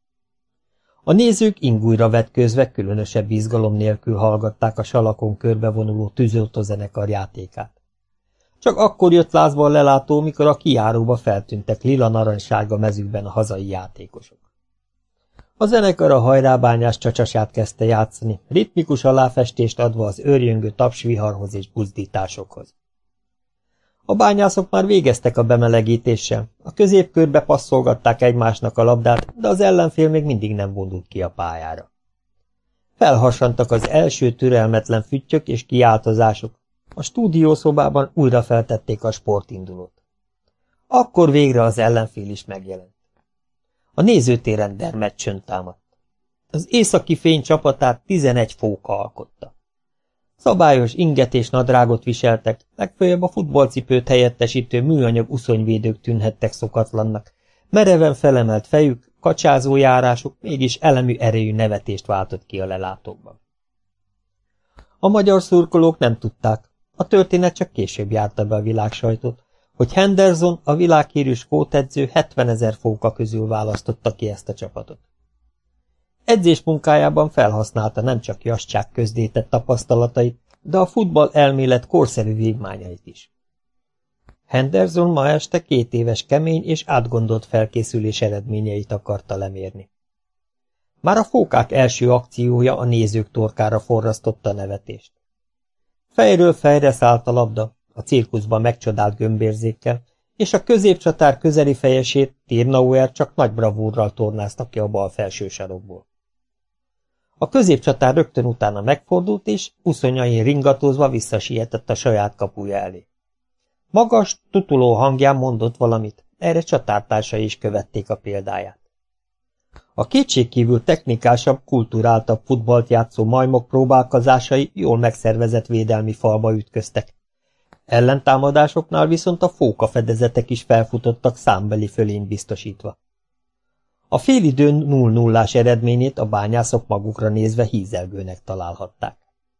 A nézők ingújra vetkőzve különösebb izgalom nélkül hallgatták a salakon körbevonuló tűzoltózenekar játékát. Csak akkor jött lázba a lelátó, mikor a kijáróba feltűntek lila-narancssárga mezükben a hazai játékosok. A zenekar a hajrábányás csacsasát kezdte játszani, ritmikus aláfestést adva az őrjöngő tapsviharhoz és buzdításokhoz. A bányászok már végeztek a bemelegítéssel, a középkörbe passzolgatták egymásnak a labdát, de az ellenfél még mindig nem vonult ki a pályára. Felhassantak az első türelmetlen füttyök és kiáltozások, a stúdiószobában újra feltették a sportindulót. Akkor végre az ellenfél is megjelent. A nézőtéren dermedt csönd támadt. Az északi fény csapatát tizenegy fóka alkotta. Szabályos inget és nadrágot viseltek, legfőjebb a futballcipőt helyettesítő műanyag uszonyvédők tűnhettek szokatlannak, mereven felemelt fejük, kacsázó járásuk mégis elemű erejű nevetést váltott ki a lelátókban. A magyar szurkolók nem tudták, a történet csak később járta be a világsajtót, hogy Henderson, a világhírű skótedző hetvenezer fóka közül választotta ki ezt a csapatot. Edzés munkájában felhasználta nem csak Jascsák közdétett tapasztalatait, de a futball elmélet korszerű vívmányait is. Henderson ma este két éves kemény és átgondolt felkészülés eredményeit akarta lemérni. Már a fókák első akciója a nézők torkára forrasztotta a nevetést. Fejről fejre szállt a labda, a cirkuszban megcsodált gömbérzékkel, és a középcsatár közeli fejesét Tirnauer csak nagy bravúrral tornázta ki a bal felső sarokból. A középcsatár rögtön utána megfordult, és uszonyain ringatózva visszasietett a saját kapuja elé. Magas, tutuló hangján mondott valamit, erre csatártársai is követték a példáját. A kétségkívül technikásabb, kulturáltabb futballt játszó majmok próbálkozásai jól megszervezett védelmi falba ütköztek. Ellentámadásoknál viszont a fóka fedezetek is felfutottak számbeli fölényt biztosítva. A félidőn nulla nullás eredményét a bányászok magukra nézve hízelgőnek találhatták.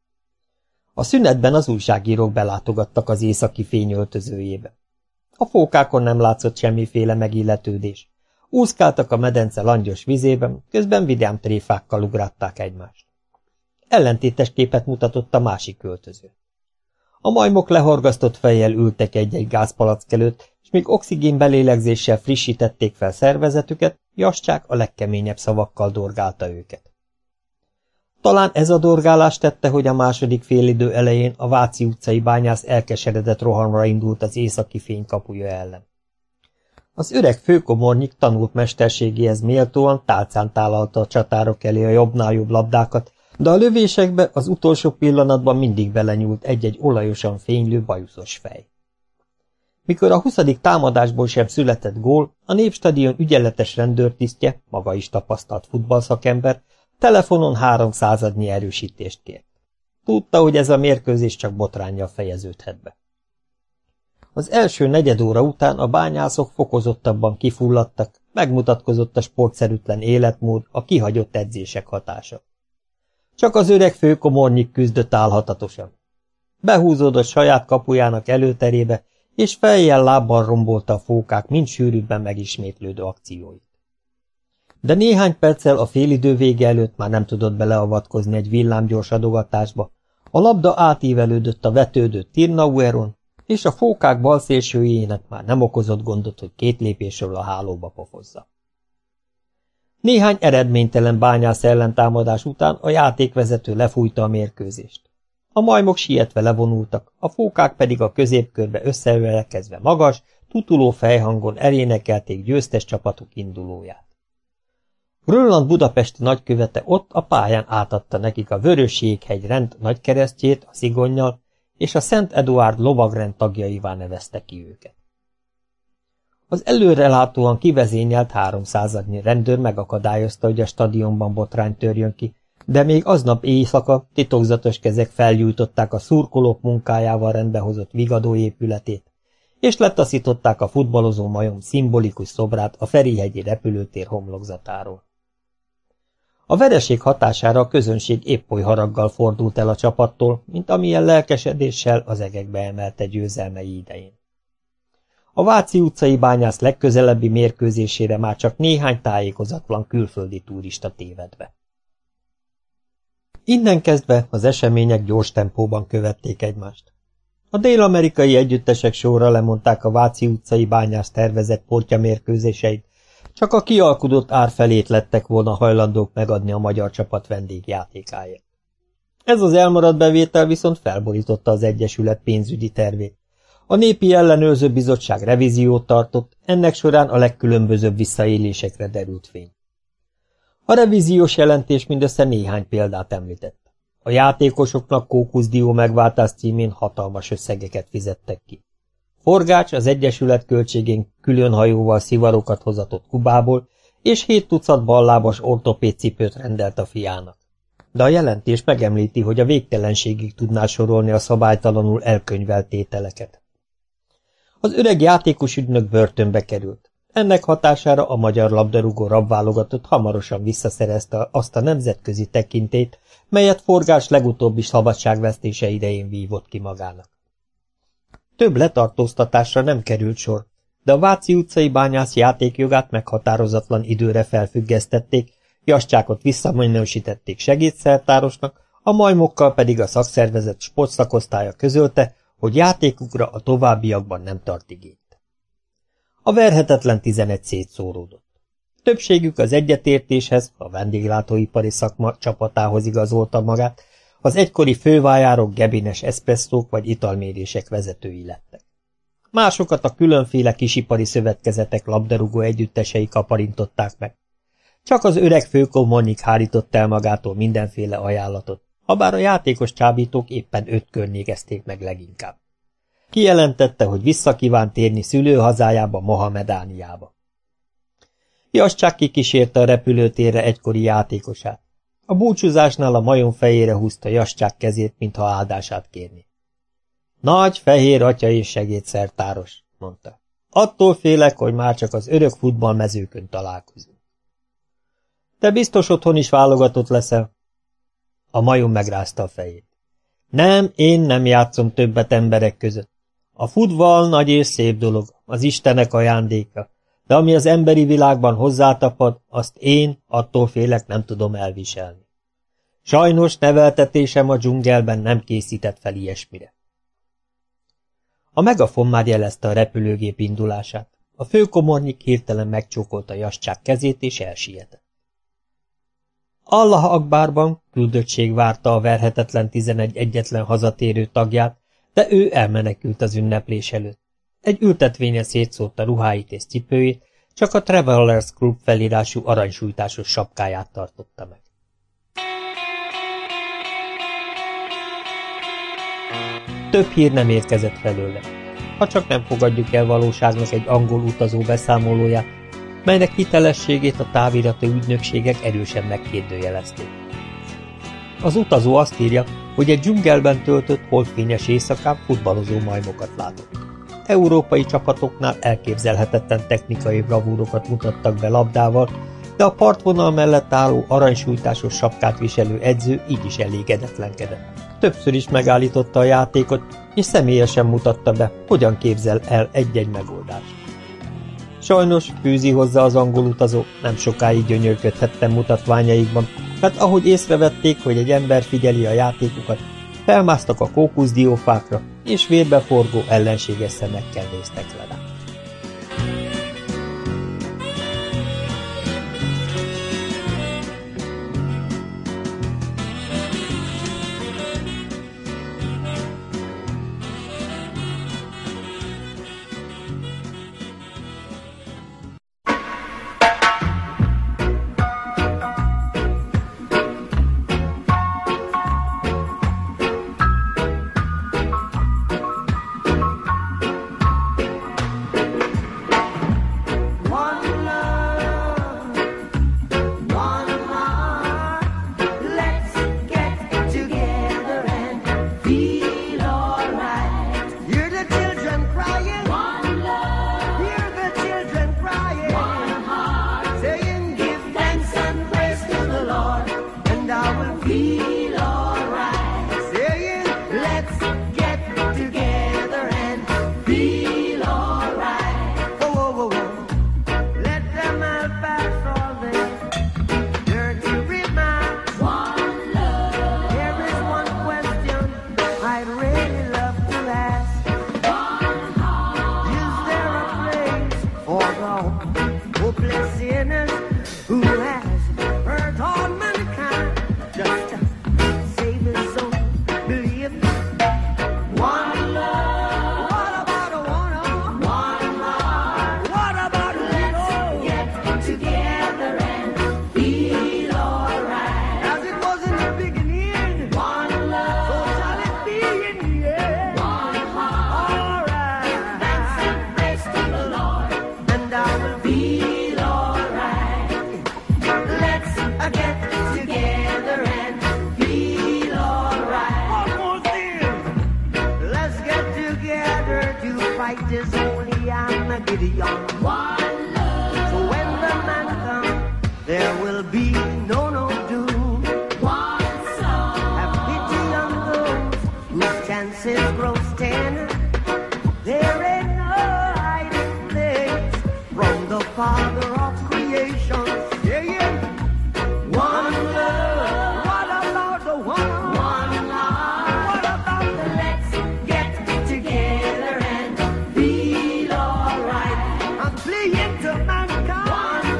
A szünetben az újságírók belátogattak az északi fény öltözőjébe. A fókákon nem látszott semmiféle megilletődés. Úszkáltak a medence langyos vizében, közben vidám tréfákkal ugrálták egymást. Ellentétes képet mutatott a másik öltöző. A majmok lehorgasztott fejjel ültek egy-egy gázpalack előtt, és míg oxigén belélegzéssel frissítették fel szervezetüket, Jascsák a legkeményebb szavakkal dorgálta őket. Talán ez a dorgálás tette, hogy a második félidő elején a Váci utcai bányász elkeseredett rohamra indult az északi fény kapuja ellen. Az öreg főkomornyik tanult mesterségéhez méltóan tálcán tálalta a csatárok elé a jobbnál jobb labdákat, de a lövésekbe az utolsó pillanatban mindig belenyúlt egy-egy olajosan fénylő bajuszos fej. Mikor a huszadik támadásból sem született gól, a Népstadion ügyeletes rendőrtisztje, maga is tapasztalt futballszakember, telefonon háromszázadnyi erősítést kért. Tudta, hogy ez a mérkőzés csak botránnyal fejeződhet be. Az első negyed óra után a bányászok fokozottabban kifulladtak, megmutatkozott a sportszerűtlen életmód, a kihagyott edzések hatása. Csak az öreg főkomornyik küzdött álhatatosan. Behúzódott saját kapujának előterébe, és fejjel lábbal rombolta a fókák mind sűrűbben megismétlődő akcióit. De néhány perccel a félidő vége előtt már nem tudott beleavatkozni egy villámgyors adogatásba, a labda átívelődött a vetődő Tirnaueron, és a fókák bal szélsőjének már nem okozott gondot, hogy két lépésről a hálóba pofozza. Néhány eredménytelen bányász ellentámadás után a játékvezető lefújta a mérkőzést. A majmok sietve levonultak, a fókák pedig a középkörbe összeülekezve magas, tutuló fejhangon elénekelték győztes csapatuk indulóját. Grönland budapesti nagykövete ott a pályán átadta nekik a Vörös Jéghegy rend nagykeresztjét a szigonnyal, és a Szent Eduárd lovagrend tagjaivá nevezte ki őket. Az előrelátóan kivezényelt háromszázadnyi rendőr megakadályozta, hogy a stadionban botrány törjön ki, de még aznap éjszaka titokzatos kezek felgyújtották a szurkolók munkájával rendbehozott Vigadó épületét, és letaszították a futballozó majom szimbolikus szobrát a Ferihegyi repülőtér homlokzatáról. A vereség hatására a közönség épp oly haraggal fordult el a csapattól, mint amilyen lelkesedéssel az egekbe emelte győzelmei idején. A Váci utcai bányász legközelebbi mérkőzésére már csak néhány tájékozatlan külföldi turista tévedve. Innen kezdve az események gyors tempóban követték egymást. A dél-amerikai együttesek sorra lemondták a Váci utcai bányász tervezett portyamérkőzéseit, csak a kialkudott ár felét lettek volna hajlandók megadni a magyar csapat vendégjátékáért. Ez az elmaradt bevétel viszont felborította az egyesület pénzügyi tervét. A Népi Ellenőrző Bizottság revíziót tartott, ennek során a legkülönbözőbb visszaélésekre derült fény. A revíziós jelentés mindössze néhány példát említett. A játékosoknak kókuszdió megváltás címén hatalmas összegeket fizettek ki. Forgács az egyesület költségén külön hajóval szivarokat hozatott Kubából, és hét tucat ballábas ortopéd cipőt rendelt a fiának. De a jelentés megemlíti, hogy a végtelenségig tudná sorolni a szabálytalanul elkönyvelt tételeket. Az öreg játékos ügynök börtönbe került. Ennek hatására a magyar labdarúgó rabválogatott hamarosan visszaszerezte azt a nemzetközi tekintélyt, melyet Forgács legutóbbi szabadságvesztése idején vívott ki magának. Több letartóztatásra nem került sor, de a Váci utcai bányász játékjogát meghatározatlan időre felfüggesztették, Jascsákot visszaminősítették segédszertárosnak, a majmokkal pedig a szakszervezet sportszakosztálya közölte, hogy játékukra a továbbiakban nem tart igényt. A verhetetlen tizenegy szétszóródott. Többségük az egyetértéshez, a vendéglátóipari szakma csapatához igazolta magát, az egykori fővájárok gebines eszpresszók vagy italmérések vezetői lettek. Másokat a különféle kisipari szövetkezetek labdarúgó együttesei kaparintották meg. Csak az öreg főkomornyik hárított el magától mindenféle ajánlatot, habár a játékos csábítók éppen öt környékezték meg leginkább. Kijelentette, hogy visszakíván térni szülőhazájába, Mohamedániába. Jascsák kikísérte a repülőtérre egykori játékosát. A búcsúzásnál a majom fejére húzta Jascsák kezét, mintha áldását kérni. Nagy, fehér atya és segédszertáros, mondta. Attól félek, hogy már csak az örök futballmezőkön találkozunk. Te biztos otthon is válogatott leszel? A majom megrázta a fejét. Nem, én nem játszom többet emberek között. A futball nagy és szép dolog, az Istenek ajándéka, de ami az emberi világban hozzátapad, azt én, attól félek, nem tudom elviselni. Sajnos neveltetésem a dzsungelben nem készített fel ilyesmire. A megafon már jelezte a repülőgép indulását. A főkomornyik hirtelen megcsókolta Jascsák kezét és elsietett. Allah Akbárban küldöttség várta a verhetetlen tizenegy egyetlen hazatérő tagját, de ő elmenekült az ünneplés előtt. Egy ültetvényen szétszórta ruháit és cipőjét, csak a Travelers Club felírású aranysújtásos sapkáját tartotta meg. Több hír nem érkezett felőle, ha csak nem fogadjuk el valóságnak egy angol utazó beszámolóját, melynek hitelességét a távirati ügynökségek erősen megkérdőjelezték. Az utazó azt írja, hogy egy dzsungelben töltött holdfényes éjszakán futballozó majmokat látott. Európai csapatoknál elképzelhetetlen technikai bravúrokat mutattak be labdával, de a partvonal mellett álló aranysújtásos sapkát viselő edző így is elégedetlenkedett. Többször is megállította a játékot, és személyesen mutatta be, hogyan képzel el egy-egy megoldást. Sajnos, fűzi hozzá az angol utazó, nem sokáig gyönyörködhettem mutatványaikban, mert ahogy észrevették, hogy egy ember figyeli a játékukat, felmásztak a kókuszdiófákra, és vérbeforgó ellenséges szemekkel néztek le rá. is holy and a Gideon. One love. So when the man comes, there will be no no doom. One song. Have pity on those whose chances grow tender. There ain't no hiding place from the Father of creation. Yeah, yeah. One love. What about the one? One love. What about the let's get together and feel alright? I'm playing to mankind. One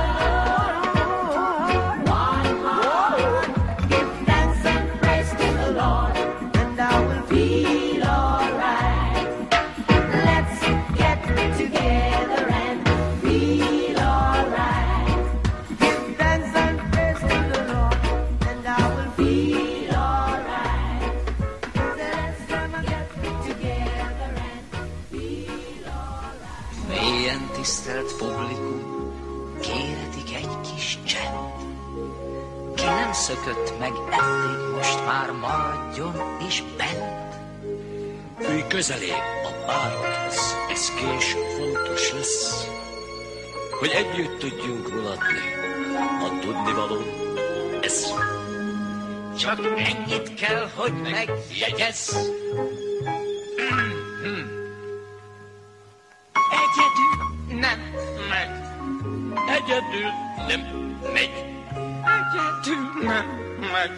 love. One love. Give thanks and praise to the Lord, and I will feel alright. Let's get together and feel alright. Give thanks and praise to the Lord, and I will feel alright. Let's gonna get together and feel alright. Mélyen tisztelt publikum, kéretik egy kis csend. Ki nem szökött meg eddig, most már maradjon is bent. Ülj közelébb a bárodhoz, ez késő fontos lesz, hogy együtt tudjunk mulatni a tudnivaló. Ez csak ennyit kell, hogy megjegyezz. Egyedül nem megy. Egyedül nem megy. Egyedül nem megy.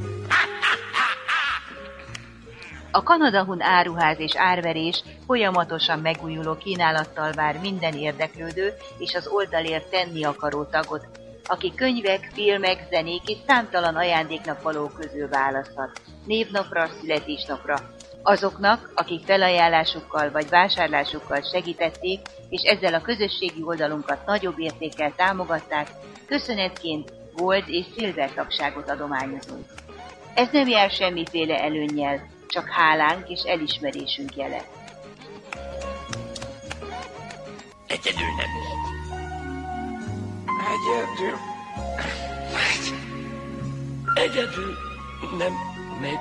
A Kanadahun áruház és árverés folyamatosan megújuló kínálattal vár minden érdeklődő és az oldalért tenni akaró tagot, aki könyvek, filmek, zenék és számtalan ajándéknak való közül választhat, névnapra, születésnapra. Azoknak, akik felajánlásukkal vagy vásárlásukkal segítették, és ezzel a közösségi oldalunkat nagyobb értékkel támogatták, köszönetként gold és silver tagságot adományozunk. Ez nem jár semmiféle előnnyel, csak hálánk és elismerésünk jele. Egyedül nem megy. Egyedül megy. Egyedül nem megy.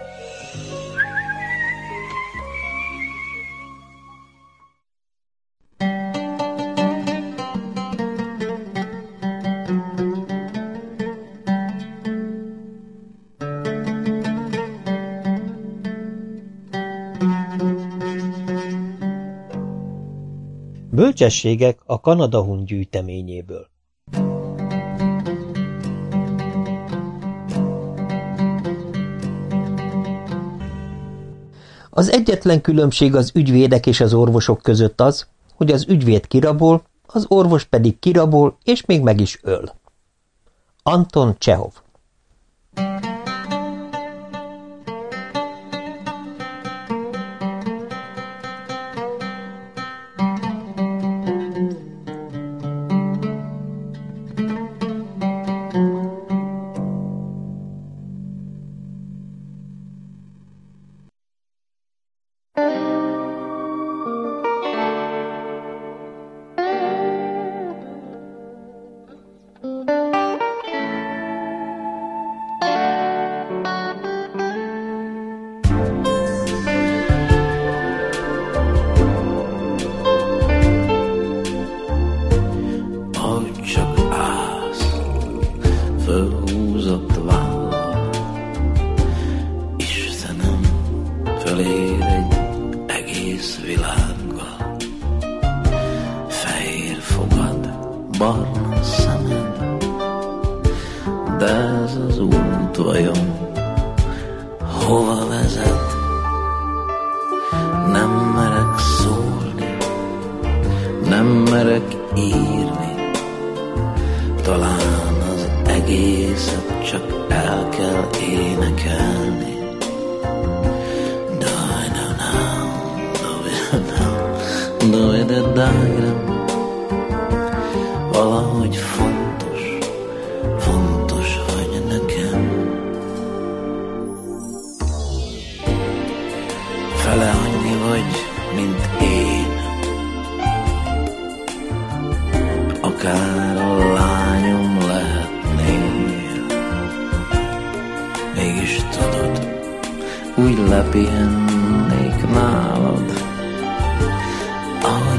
Bölcsességek a Kanadahun gyűjteményéből. Az egyetlen különbség az ügyvédek és az orvosok között az, hogy az ügyvéd kirabol, az orvos pedig kirabol, és még meg is öl. Anton Csehov.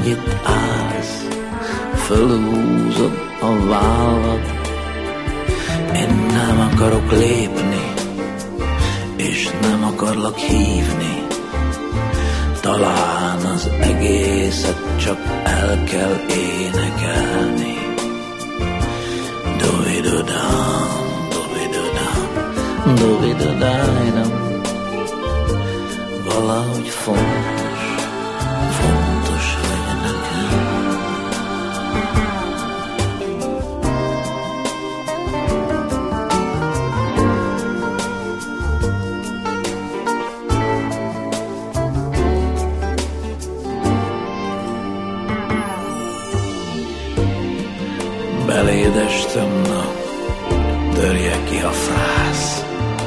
hogy itt állsz, fölhúzod a vállad. Én nem akarok lépni, és nem akarlak hívni. Talán az egészet csak el kell énekelni. Dovidodám, dovidodám, dovidodám. Valahogy fontos, fontos vagy nekem. Beléd estem, na, törje ki a frász.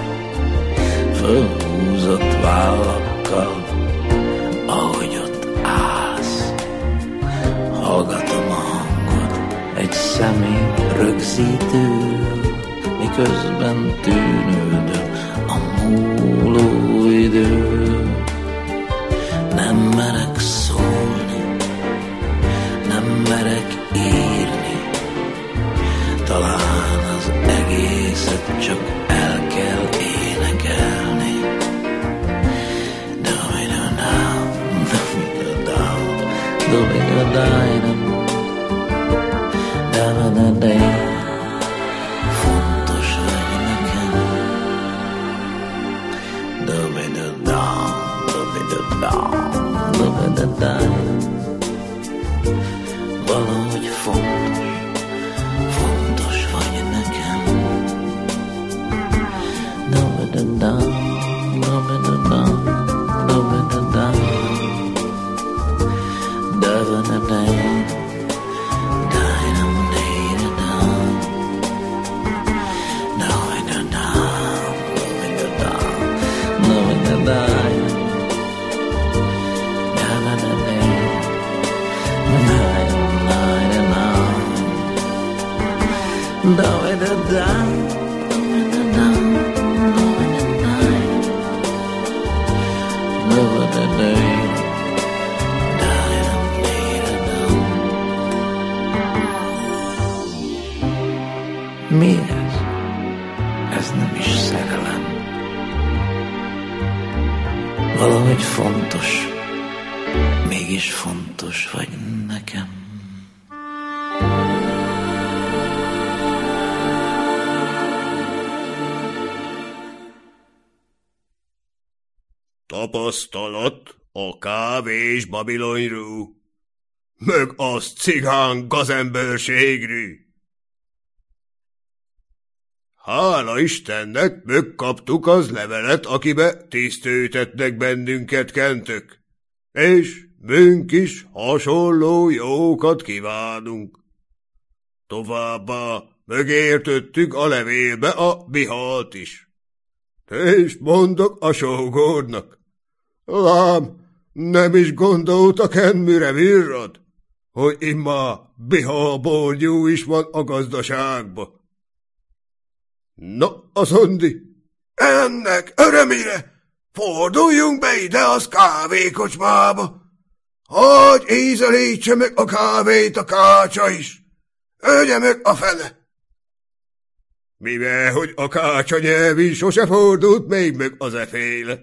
Fölhúzott vállakkal, ahogy ott állsz. Hallgatom a hangod, egy személy rögzítő, miközben tűnődöm a múló idő. Nem merek szólni, nem merek írni. Talán az egészet csak el kell énekelni. Dovidodám, dovidodám, dovidodám, dovidodám. Fontos vagy nekem. Dovidodám, dovidodám, dovidodám. Valahogy fontos, fontos vagy nekem. Dovidodám, dovidodám, dovidodám, dovidodám. Mi ez? Ez nem is szerelem. Valahogy fontos, mégis fontos vagy nekem. Tapasztalat a kávés Babilonyról, mög az cigán gazemberségről. Hála Istennek, megkaptuk az levelet, akibe tisztőtetnek bennünket kentök, és münk is hasonló jókat kívánunk. Továbbá megértettük a levélbe a bihalt is. És mondok a sógornak, lám, nem is gondoltak en mire virrad, hogy immá bihalborgyú is van a gazdaságba. Na, az Andi, ennek örömére forduljunk be ide az kávékocsmába, hogy ízelítse meg a kávét a kácsa is, ögye meg a fele. Mivel, hogy a kácsa nyelvén sose fordult még meg az eféle.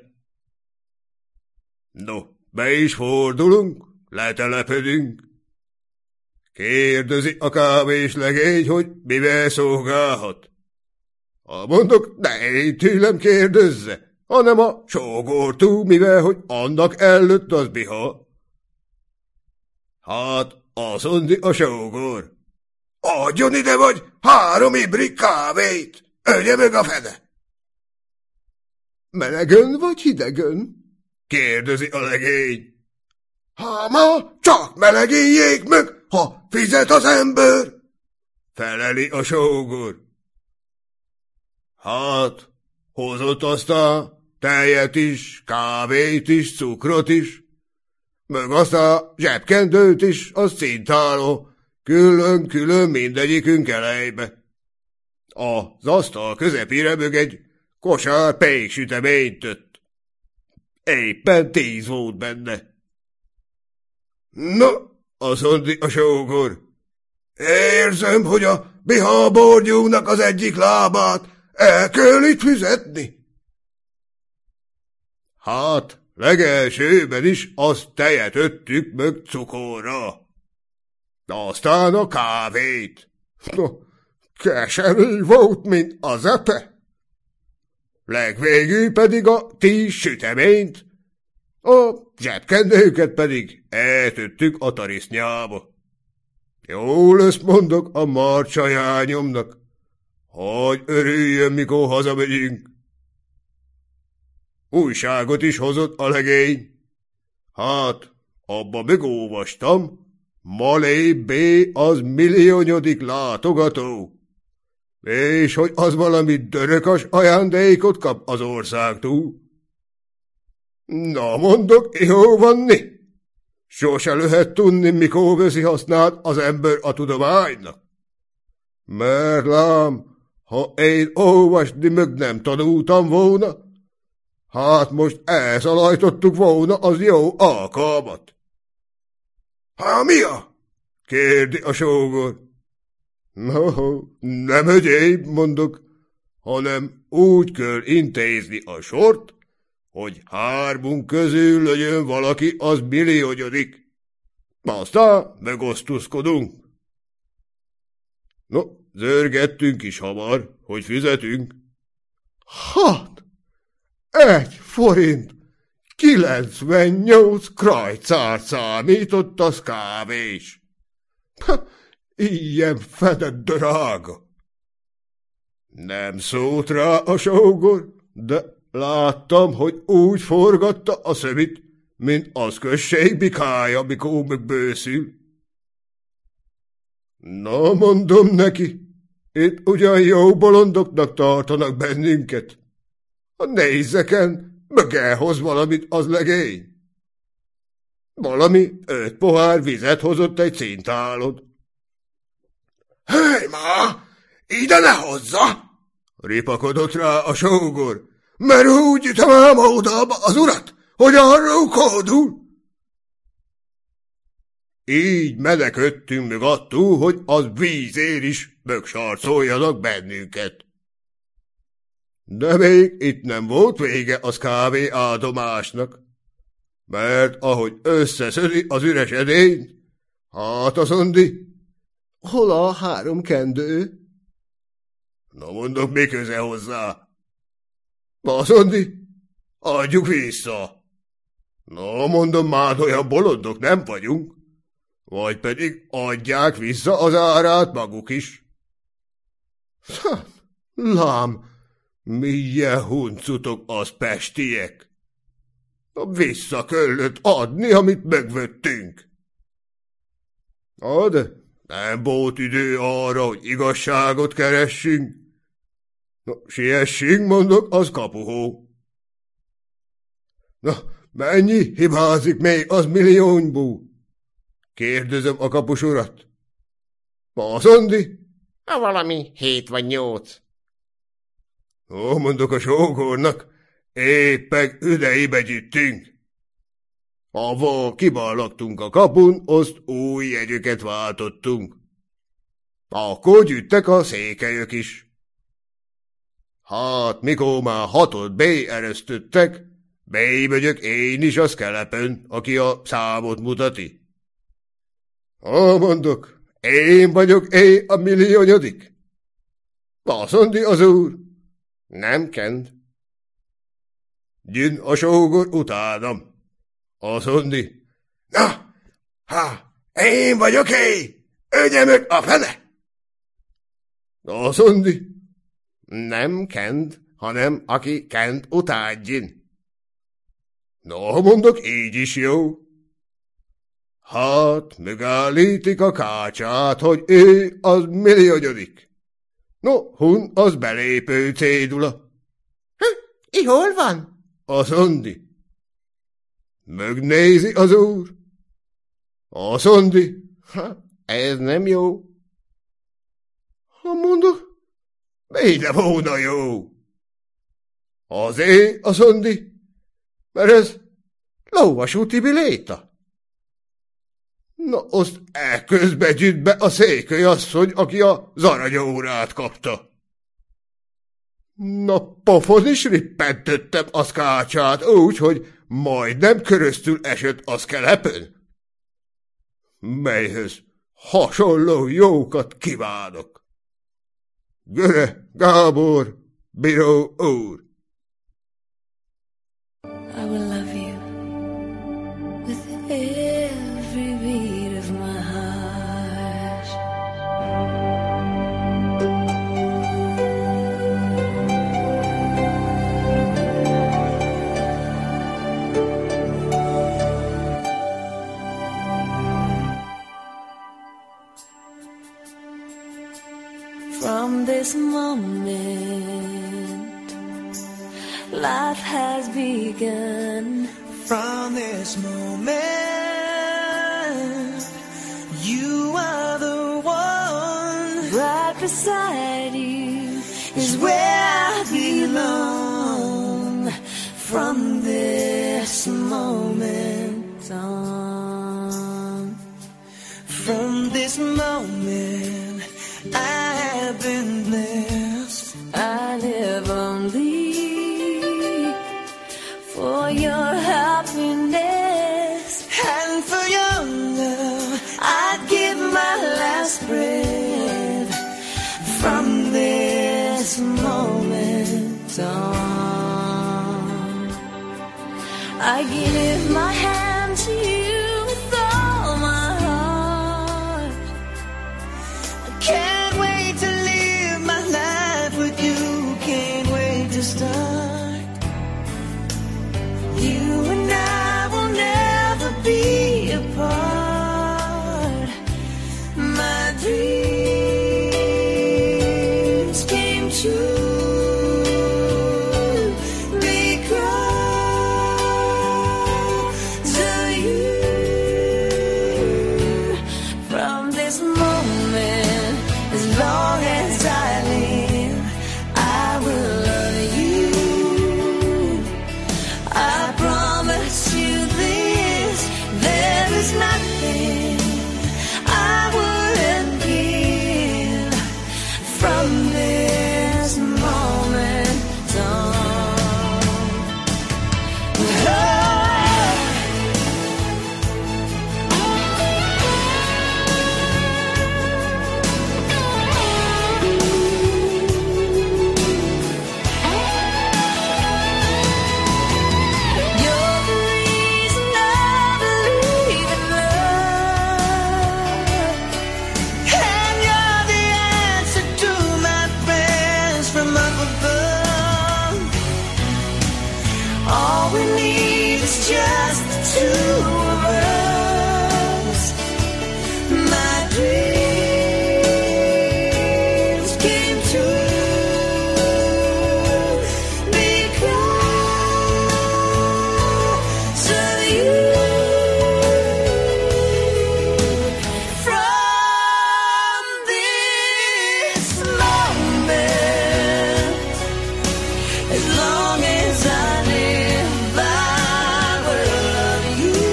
No, be is fordulunk, letelepedünk. Kérdezi a kávés legény, hogy mivel szolgálhat. Ha mondok, ne én tőlem kérdezze, hanem a sógortú, mivel hogy annak előtt az biha. Hát, azt mondja a sógor. Adjon ide vagy három ibrik kávét, ögye meg a fene. Melegen vagy hidegen? Kérdezi a legény. Ha ma csak melegéjjék meg, ha fizet az ember, feleli a sógor. Hát, hozott aztán tejet is, kávét is, cukrot is, meg aztán zsebkendőt is, az cintáló, külön-külön mindegyikünk elejbe. Az asztal közepére mög egy kosár péksüteményt tött. Éppen tíz volt benne. Na, Azt mondja a sógor. Érzem, hogy a bihaborgyúnak az egyik lábát el kell itt fizetni. Hát, legelsőben is azt tejet öttük meg cukorra. Aztán a kávét. No, keserű volt, mint az epe. Legvégül pedig a tíz süteményt, a zsebkendőket pedig eltöttük a tarisznyába. Jól ezt mondok a marcsajányomnak, hogy örüljön, mikor hazamegyünk. Újságot is hozott a legény. Hát, abba megolvastam, Malé B. az milliónyodik látogató, és hogy az valami dörökös ajándékot kap az országtól. Na mondok, jó vanni. Sose lehet tudni, mikor veszi hasznát az ember a tudománynak. Mert lám, ha én olvasni meg nem tanultam volna, hát most elszalajtottuk volna az jó alkalmat. Há, mi a? Kérdi a sógor. No, nem egyéb, mondok, hanem úgy kell intézni a sort, hogy hármunk közül legyen valaki, az milliónyodik. Aztán megosztozkodunk. No, zörgettünk is hamar, hogy fizetünk. Hát, egy forint, kilencvennyolc krajcát számított az kávés. Ha, ilyen fedett drága. Nem szólt rá a sógor, de láttam, hogy úgy forgatta a szemét, mint az község bikája, mikor megbőszül. Na, mondom neki, itt ugyan jó bolondoknak tartanak bennünket. Ha nézzeken, meg elhoz valamit az legény. Valami öt pohár vizet hozott egy cintálod. Hely, má, ide ne hozza! Ripakodott rá a sógor, mert úgy ütöm ám odába az urat, hogy arra kódul. Így menekültünk meg attól, hogy az vízér is megsarcoljanak bennünket. De még itt nem volt vége az kávé ádomásnak, mert ahogy összeszödi az üres edényt, hát az ondi, hol a három kendő? Na mondok, mi köze hozzá? Az ondi, adjuk vissza. Na mondom, már olyan bolondok nem vagyunk, vagy pedig adják vissza az árát maguk is. Hát, lám, milyen huncutok az pestiek. Vissza kellett adni, amit megvettünk. Na, de nem volt idő arra, hogy igazságot keressünk. Na, siessünk, mondok, az kapuhó. Na, mennyi hibázik még az milliónyból? Kérdezem a kapus urat. Az ondi? Valami hét vagy nyolc. Ó, mondok a sógornak, éppen ideibe gyűjtünk. Avval kiballagtunk a kapun, azt új jegyöket váltottunk. Akkor gyűjtek a székelyök is. Hát, mikor már hatot B-eresztöttek, B-megyök én is a szkelepen, aki a számot mutati. Ó, mondok, én vagyok én a milliónyodik. Azt mondi az úr. Nem kent. Gyűn a sógor utánam. Azt mondi. Na, ha, én vagyok én, ögyemök a fene. Azt mondi. Nem kent, hanem aki kent utádjin. Na, mondok, így is jó. Hát, megállítik a kácsát, hogy ő az milliónyodik. No, hun az belépő cédula. Hm, hol van? Azt mondi. Megnézi az úr. Azt mondi. Ha, ez nem jó. Ha mondok, mire volna jó? Azért, azt mondi, mert ez lóvasúti biléta. Na, azt elközbegyűjt be a székely asszony, aki az aranyórát kapta. Na, pofon is rippentettem az kácsát úgy, hogy majdnem köröztül esett az kelepön. Melyhöz hasonló jókat kívánok. Göre, Gábor, bíró úr! I will love you with every beat of my heart. From this moment, life has begun. From this moment, you are the one. Right beside you is where I belong. From this moment on, from this moment, I have been blessed. I live only for your happiness and for your love. I'd give my last breath. From this moment on, I give my hand to you with all my heart. I can't wait to live my life with you. Can't wait to start. You and I will never be apart. My dreams came true because of you. From this moment, as long as I live, I will love you. I promise you this, there is nothing I wouldn't give. From this moment on. You're the reason I believe in love, And you're the answer to my prayers from up above. all we need is just the two of us. My dreams came true because of you. From this moment, as long as I live, I will love you.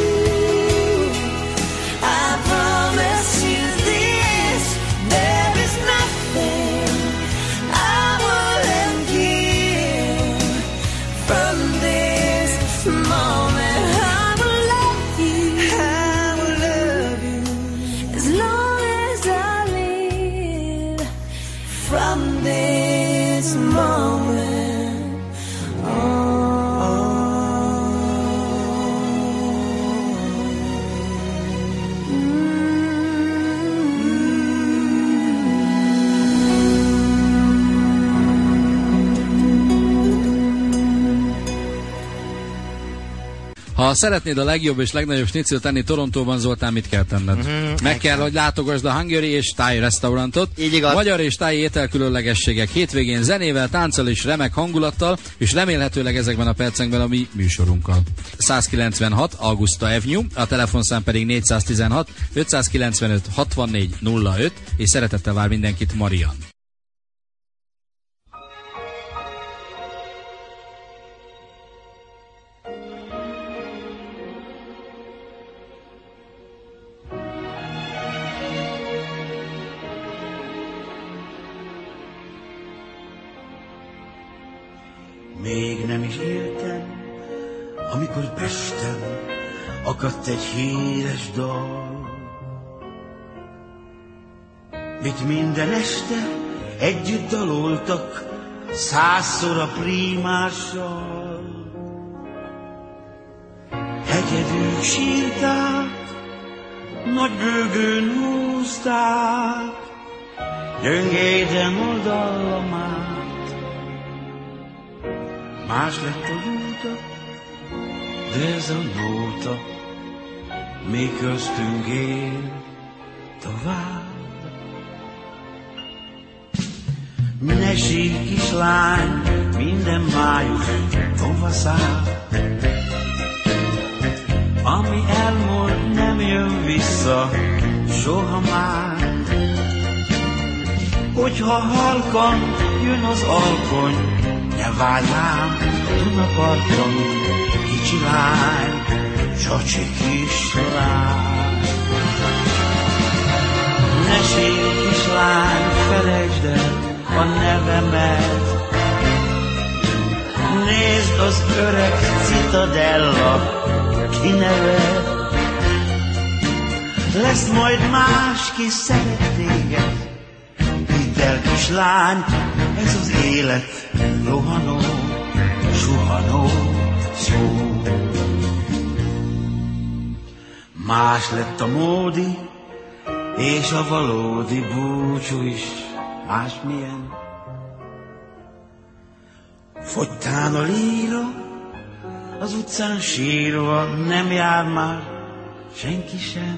I promise you this, there is nothing I wouldn't give. From this moment, I will love you. I will love you. As long as I live. From this moment Ha szeretnéd a legjobb és legnagyobb sniccilt tenni Torontóban, Zoltán, mit kell tenned? Mhm, Meg kell, hogy látogasd a Hungary és Thai restaurantot. Így igaz. Magyar és Thai ételkülönlegességek hétvégén zenével, tánccal és remek hangulattal, és remélhetőleg ezekben a percekben a mi műsorunkkal. százkilencvenhat Augusta Avenue, a telefonszám pedig négyszáztizenhat ötszázkilencvenöt hatvannégy nulla öt, és szeretettel vár mindenkit Marian. amikor Pesten akadt egy híres dal. Mit minden este együtt daloltak, százszor a prímással. Hegedűk sírták, nagy bőgőn húzták, gyöngéden oldallamát. Más lett a nóta, de ez a nóta még köztünk él tovább. Ne sírj, kislány, minden május tovaszál. Ami elmúlt, nem jön vissza soha már. Hogyha halkan jön az alkony, ne várj rám Dunaparton, kicsi lány, csacsi kislány. Ne sírj, kislány, felejtsd el a nevemet. Nézd az öreg Citadella kineved. Lesz majd más, ki szeret téged. Hidd el, kislány, ez az élet rohanó, suhanó szó. Más lett a módi, és a valódi búcsú is másmilyen. Fogytán a líra, az utcán sírva nem jár már senki sem.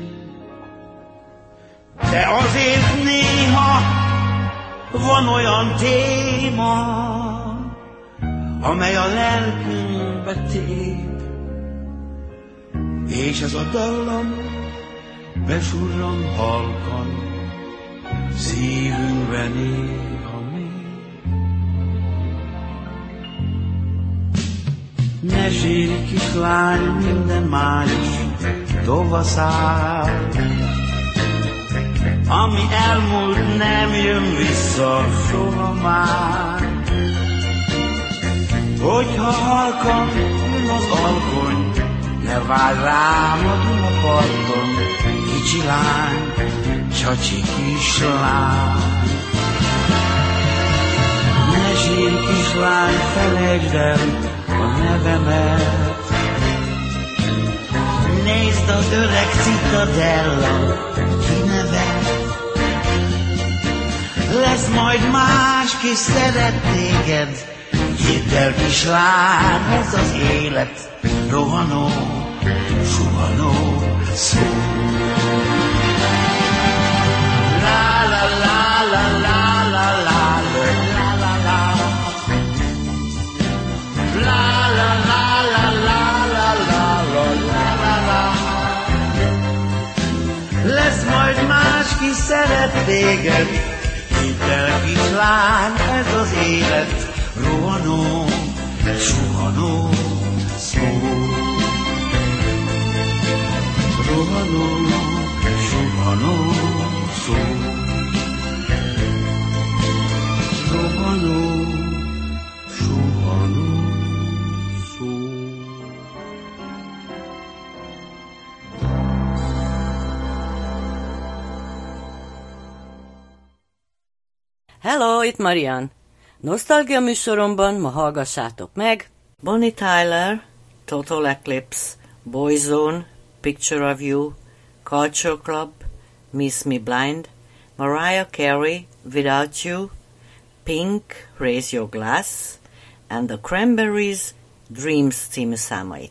De azért néha van olyan téma, amely a lelkünkbe tép, és ez a dallam besurran halkan szívünkbe néha még. Ne sírj, kislány, minden május tovaszál. Ami elmúlt, nem jön vissza soha már. Hogyha halkan jön az alkony, ne várj rám a Dunaparton, kicsi lány, csacsi kislány. Ne sírj, kislány, felejtsd el a nevemet. Nézd az öreg Citadella kinevet. Lesz majd más, ki szeret téged. Hidd el, kislány, ez az élet rohanó, suhanó szó. La la la la la la la la la la. La la la la la la la la la la. Lesz majd más, ki szeret téged. Hidd el, kislány, ez az élet rohanó, suhanó szó. Rohanó, suhanó szó. Rohanó, suhanó szó. Hello, itt Marian. Nosztalgia műsoromban ma hallgassátok meg Bonnie Tyler, Total Eclipse, Boyzone, Picture of You, Culture Club, Miss Me Blind, Mariah Carey, Without You, Pink, Raise Your Glass, and the Cranberries, Dreams című számait.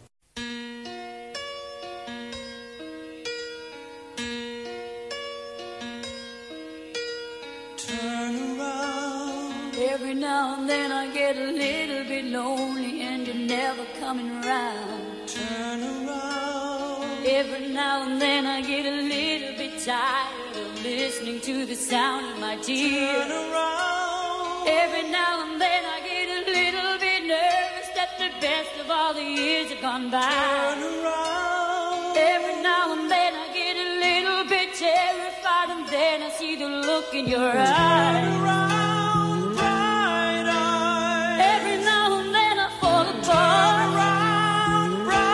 Every now and then I get a little bit lonely and you're never coming around. Turn around. Every now and then I get a little bit tired of listening to the sound of my tears. Turn around. Every now and then I get a little bit nervous that the best of all the years have gone by. Turn around. Every now and then I get a little bit terrified and then I see the look in your eyes. Turn around. Every now and then I fall apart. Turn around, bright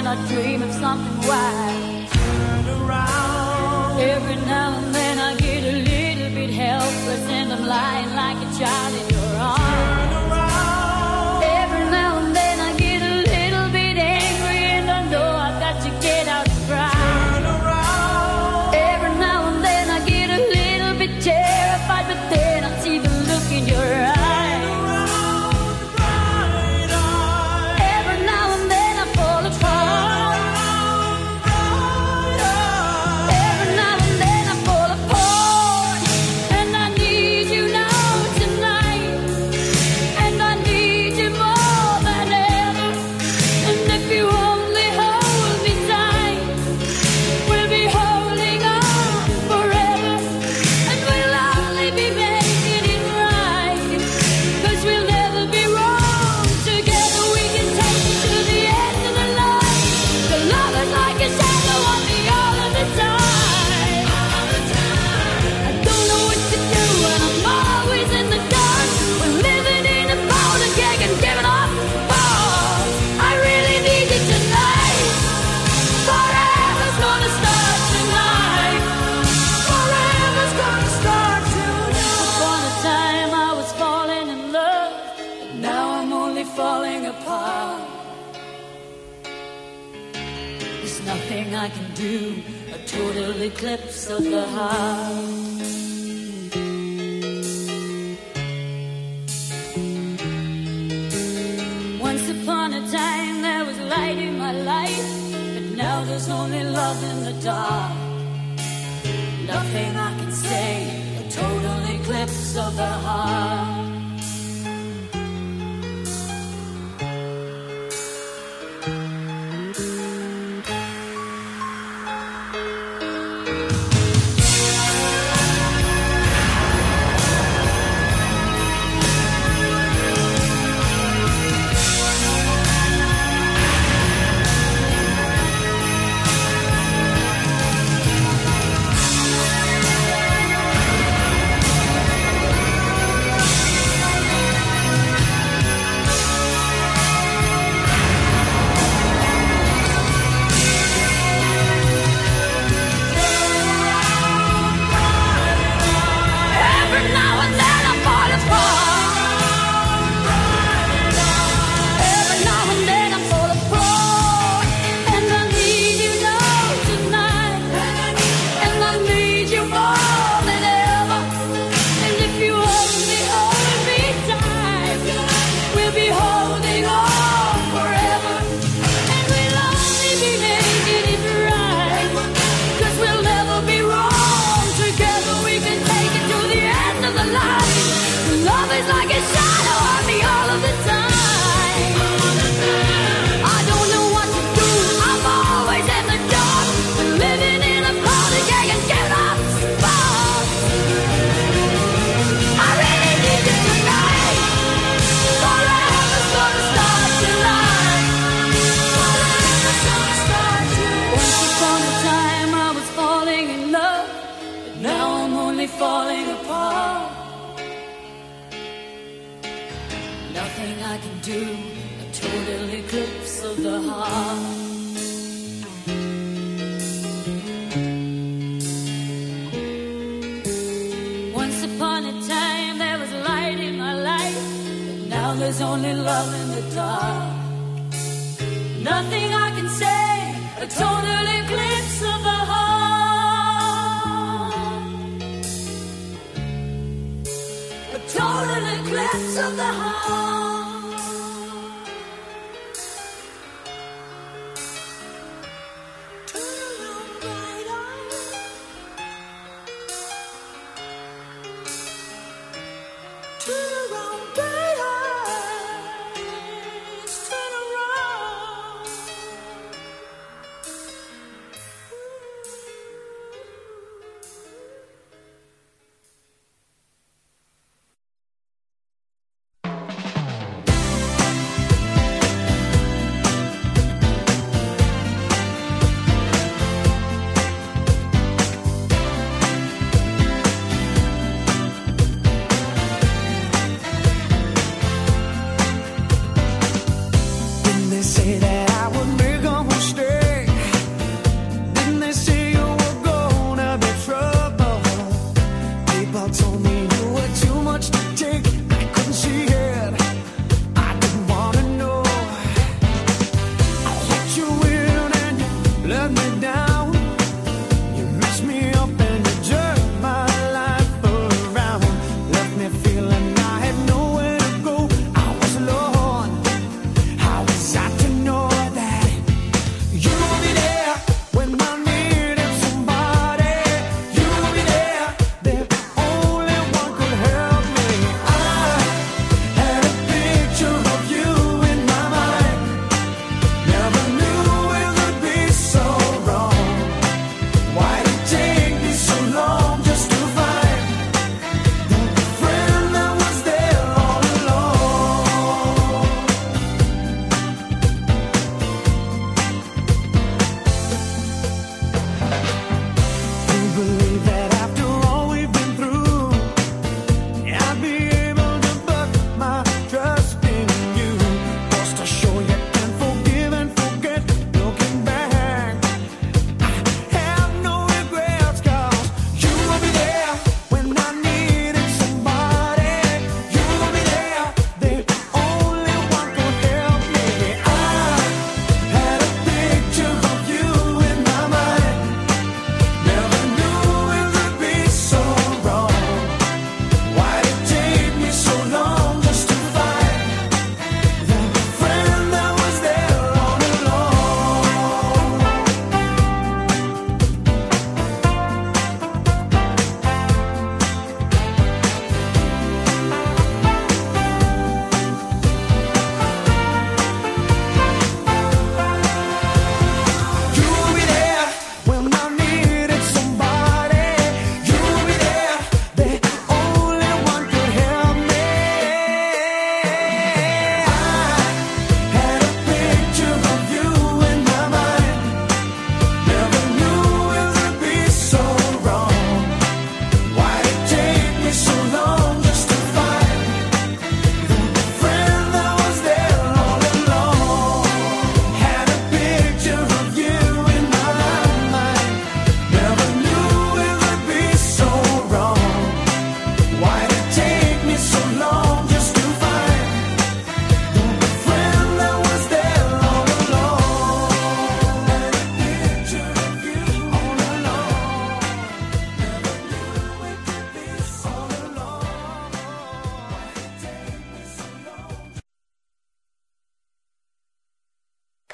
I dream of something wise. Turn around. Every now and then I get a little bit helpless and I'm lying like a child in your arms. Turn around. Every now and then I get a little bit angry and I know I've got to get out and cry. Turn around. Every now and then I get a little bit terrified, but then I see the look in your eyes. I can do a total eclipse of the heart. Once upon a time there was light in my life, but now there's only love in the dark. Nothing I can say, a total eclipse of the heart. There's only love in the dark. Nothing I can say, a total eclipse of the heart. A total eclipse of the heart. Turn around, bright eyes. Turn around, bright eyes.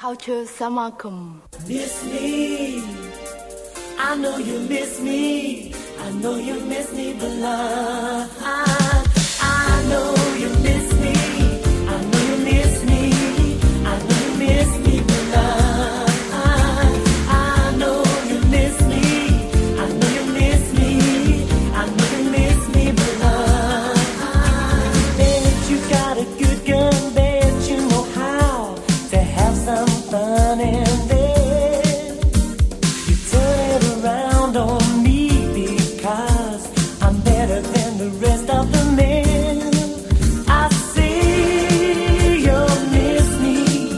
culture Samakum. Miss me, I know you miss me, I know you miss me, but I, I, I know you miss me, I know you miss me, I know you miss me, but I, I, I know you miss me, I know you miss me, I know you miss me, but I, I bet you got a good gun, bet you know how to have some fun in there. You turn it around on me because I'm better than the rest of the men. I see you'll miss me,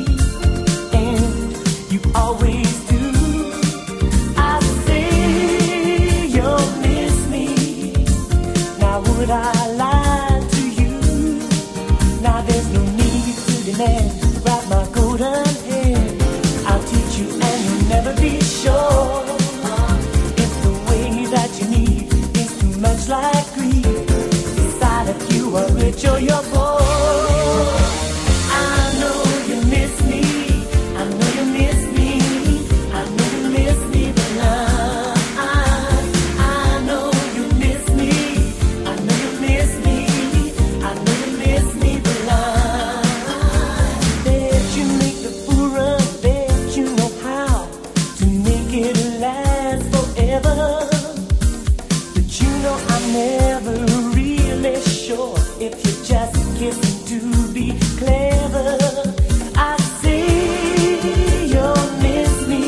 and you always do. I see you'll miss me. Now would I lie to you? Now there's no need to demand. Grab my golden hand, I'll teach you and you'll never be sure. If the way that you need is too much like greed, decide if you are rich or you're poor. I know you miss me, I know you miss me, I know you miss me, but I, I, I know you miss me, I know you miss me, I know you miss me, but I, bet you make the fool run, bet you know how to make it last forever. But you know I'm never really sure if you're just kissing to be clever. I see you'll miss me,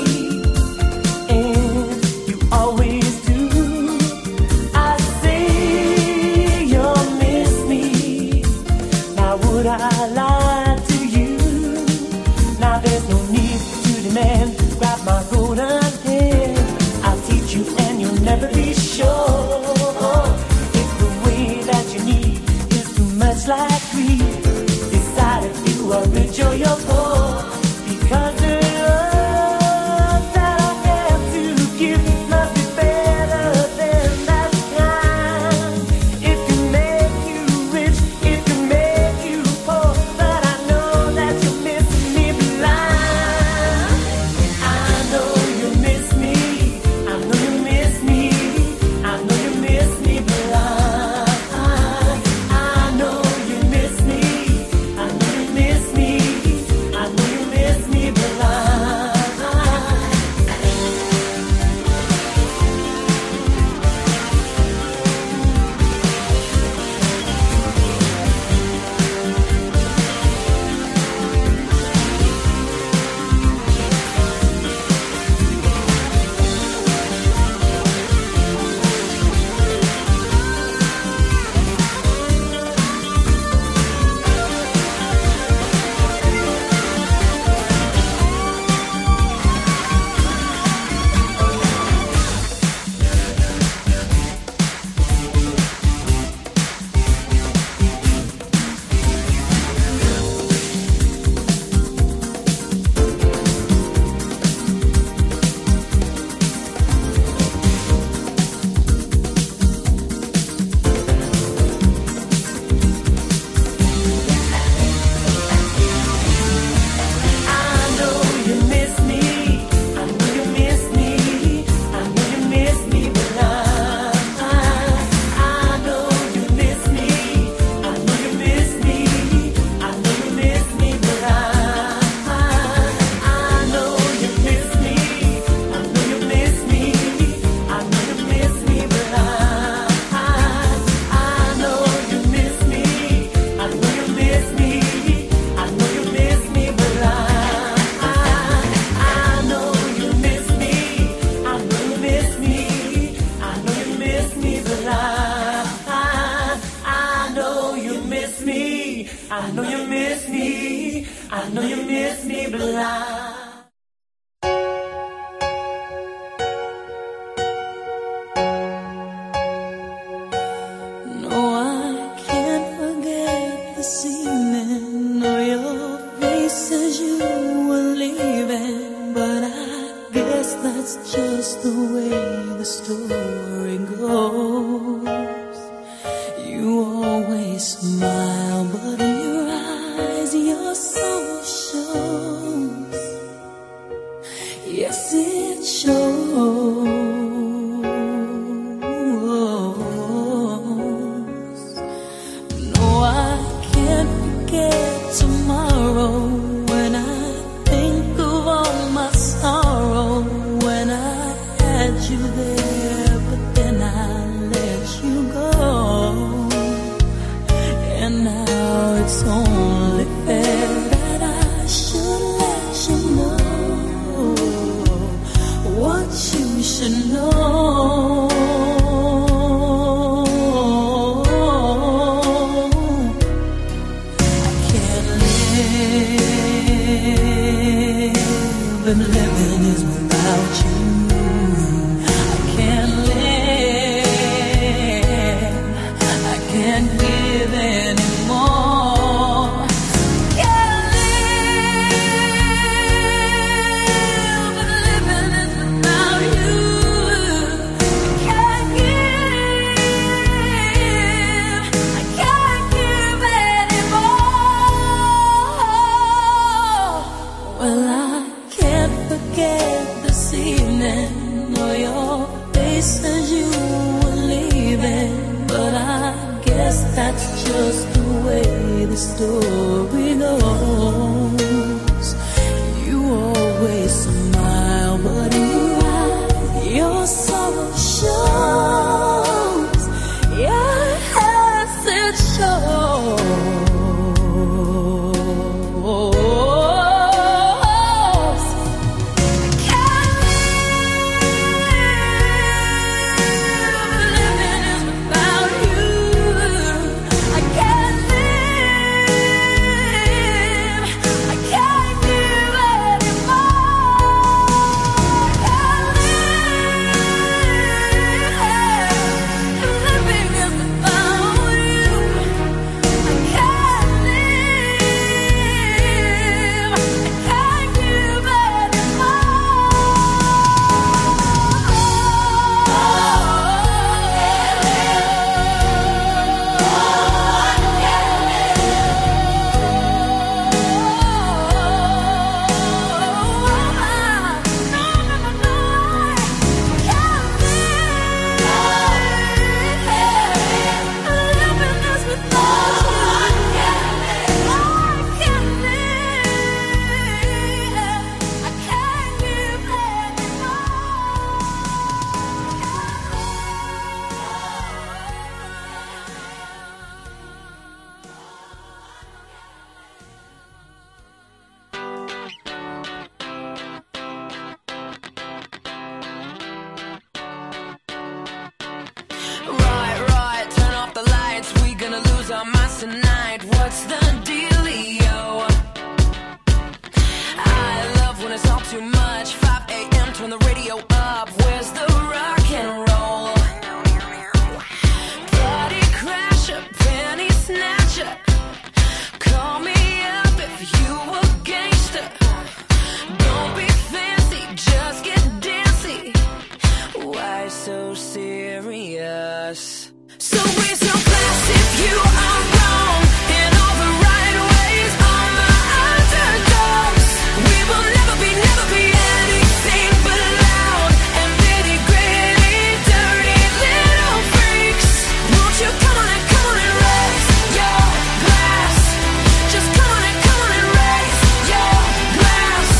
and you always do. I see you'll miss me. Now would I lie to you? Now there's no need to demand. Grab my golden hand, I'll teach you and you'll never be sure. If the way that you need is too much like greed, decide if you are rich or you're poor. Because the love that I have to give must be better than that kind. It can make you rich, it can make you poor, but I know that you're missing me blind. I know you miss me, I know you miss me, I know you miss me blind. I know you miss me, I know you miss me, I know you miss me blind. I know you miss me, I know you miss me, I know you miss me blind. I know you miss me, I know you miss me, I know you miss me blind. I know you miss me, I know you miss me, I know you miss me blind. I know you miss me, I know you miss me, I know you miss me blind. I know you miss me, I know you miss me, I know you miss me blind. I know you miss me, I know you miss me, I know you miss me blind. No, I can't forget this evening or your face as you were leaving, but I guess that's just the way the story goes. You always smile, but in your eyes your soul shows. forget tomorrow when I think of all my sorrow when I had you there, but then I let you go. And now it's only fair that I should let you know what you should know. And living is without you. I can't live, I can't give anymore. Can't live, but living is without you. I can't give, I can't give anymore. Well, I forget this evening or your face as you were leaving, but I guess that's just the way the story goes. You always smile, but in your eyes your sorrow shows. Yes, it shows. Tonight, what's the dealio? I love when it's all too much. five a.m. turn the radio up. Where's the rock and roll? Party crasher, penny snatcher. Call me up if you a gangster. Don't be fancy, just get dancy. Why so serious? So raise your glass if you are wrong in all the right ways. On the underdogs, we will never be, never be anything but loud and nitty gritty, dirty little freaks. Won't you come on and come on and raise your glass? Just come on and come on and raise your glass.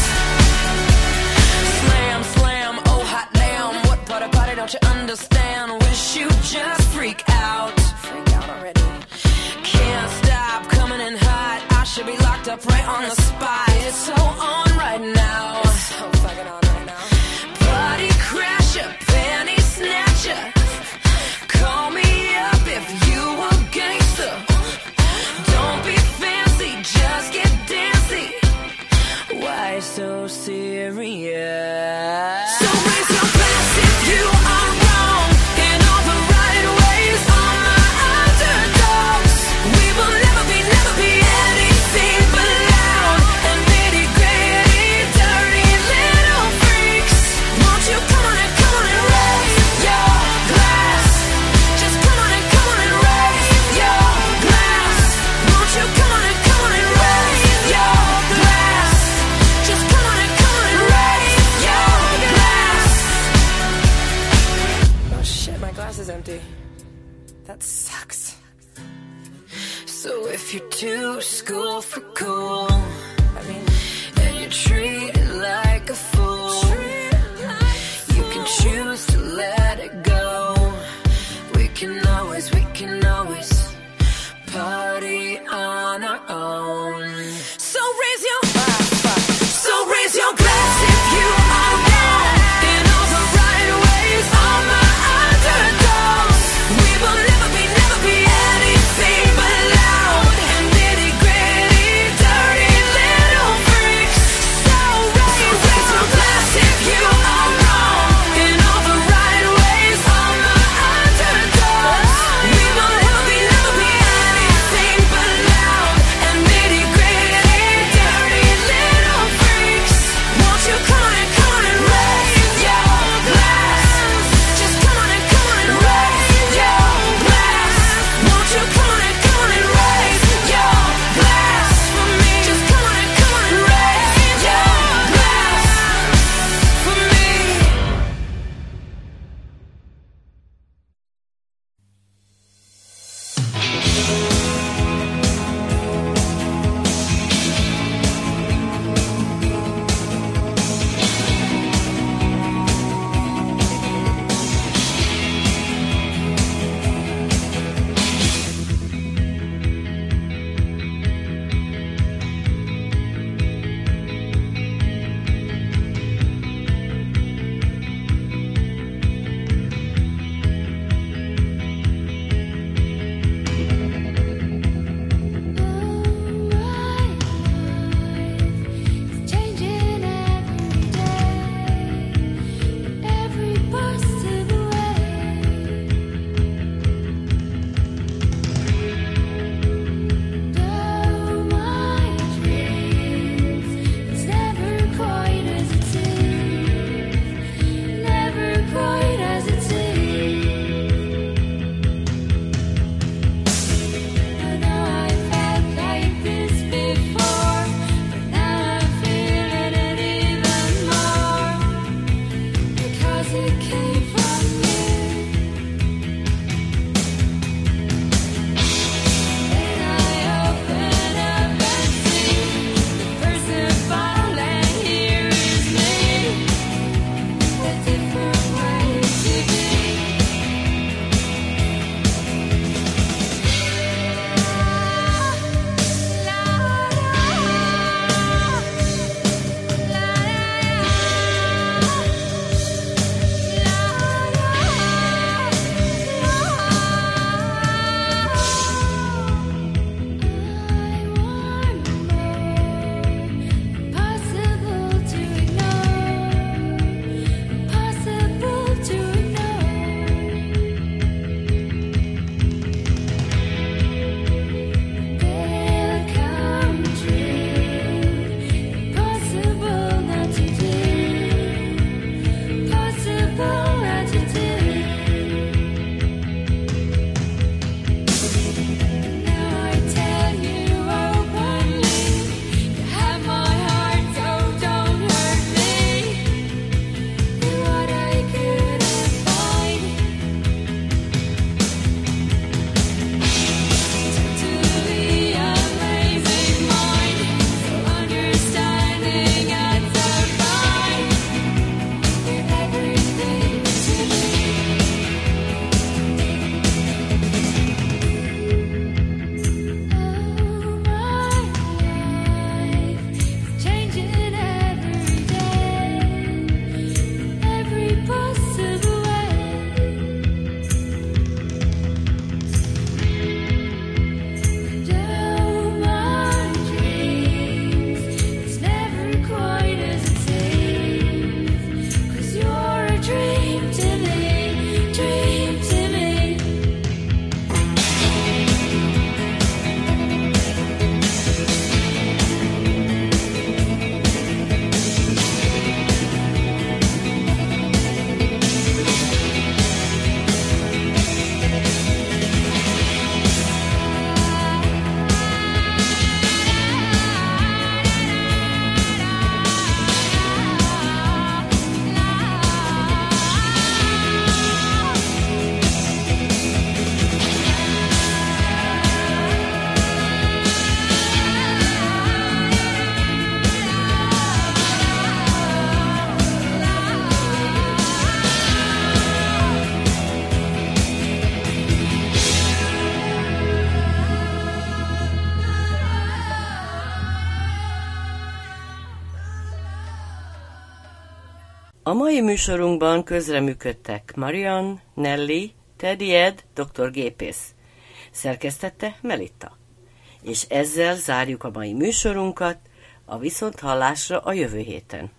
Slam, slam, oh hot damn, what part of party don't you understand? Wish you just freak out. Freak out already. Can't stop coming in hot. I should be locked up right on the spot. It's so on right now. It's so fucking on right now. Party crasher, penny snatcher. Call me up if you a gangster. Don't be fancy, just get dancy. Why so serious? So raise your glass if you are wrong in all the right ways. On the underdogs, we will never be, never be anything but loud and nitty gritty, dirty little freaks. Won't you come on and come on and raise your glass? Just come on and come on and raise your glass. Won't you come on and come on and raise your glass? Just come on and come on and raise your glass. Oh shit, my glass is empty. That sucks. So if you're too school for cool, and you treat it like a fool, you can choose to let it go. We can always, we can always party on our own. So raise your, so raise your glass if you are wrong in all the right ways. All my underdogs, we will never be, never be anything but loud and nitty gritty, dirty little freaks. So A mai műsorunkban közreműködtek Marian, Nelly, Teddy Ed, doktor Gépész. Szerkesztette Melitta. És ezzel zárjuk a mai műsorunkat, a viszonthallásra a jövő héten.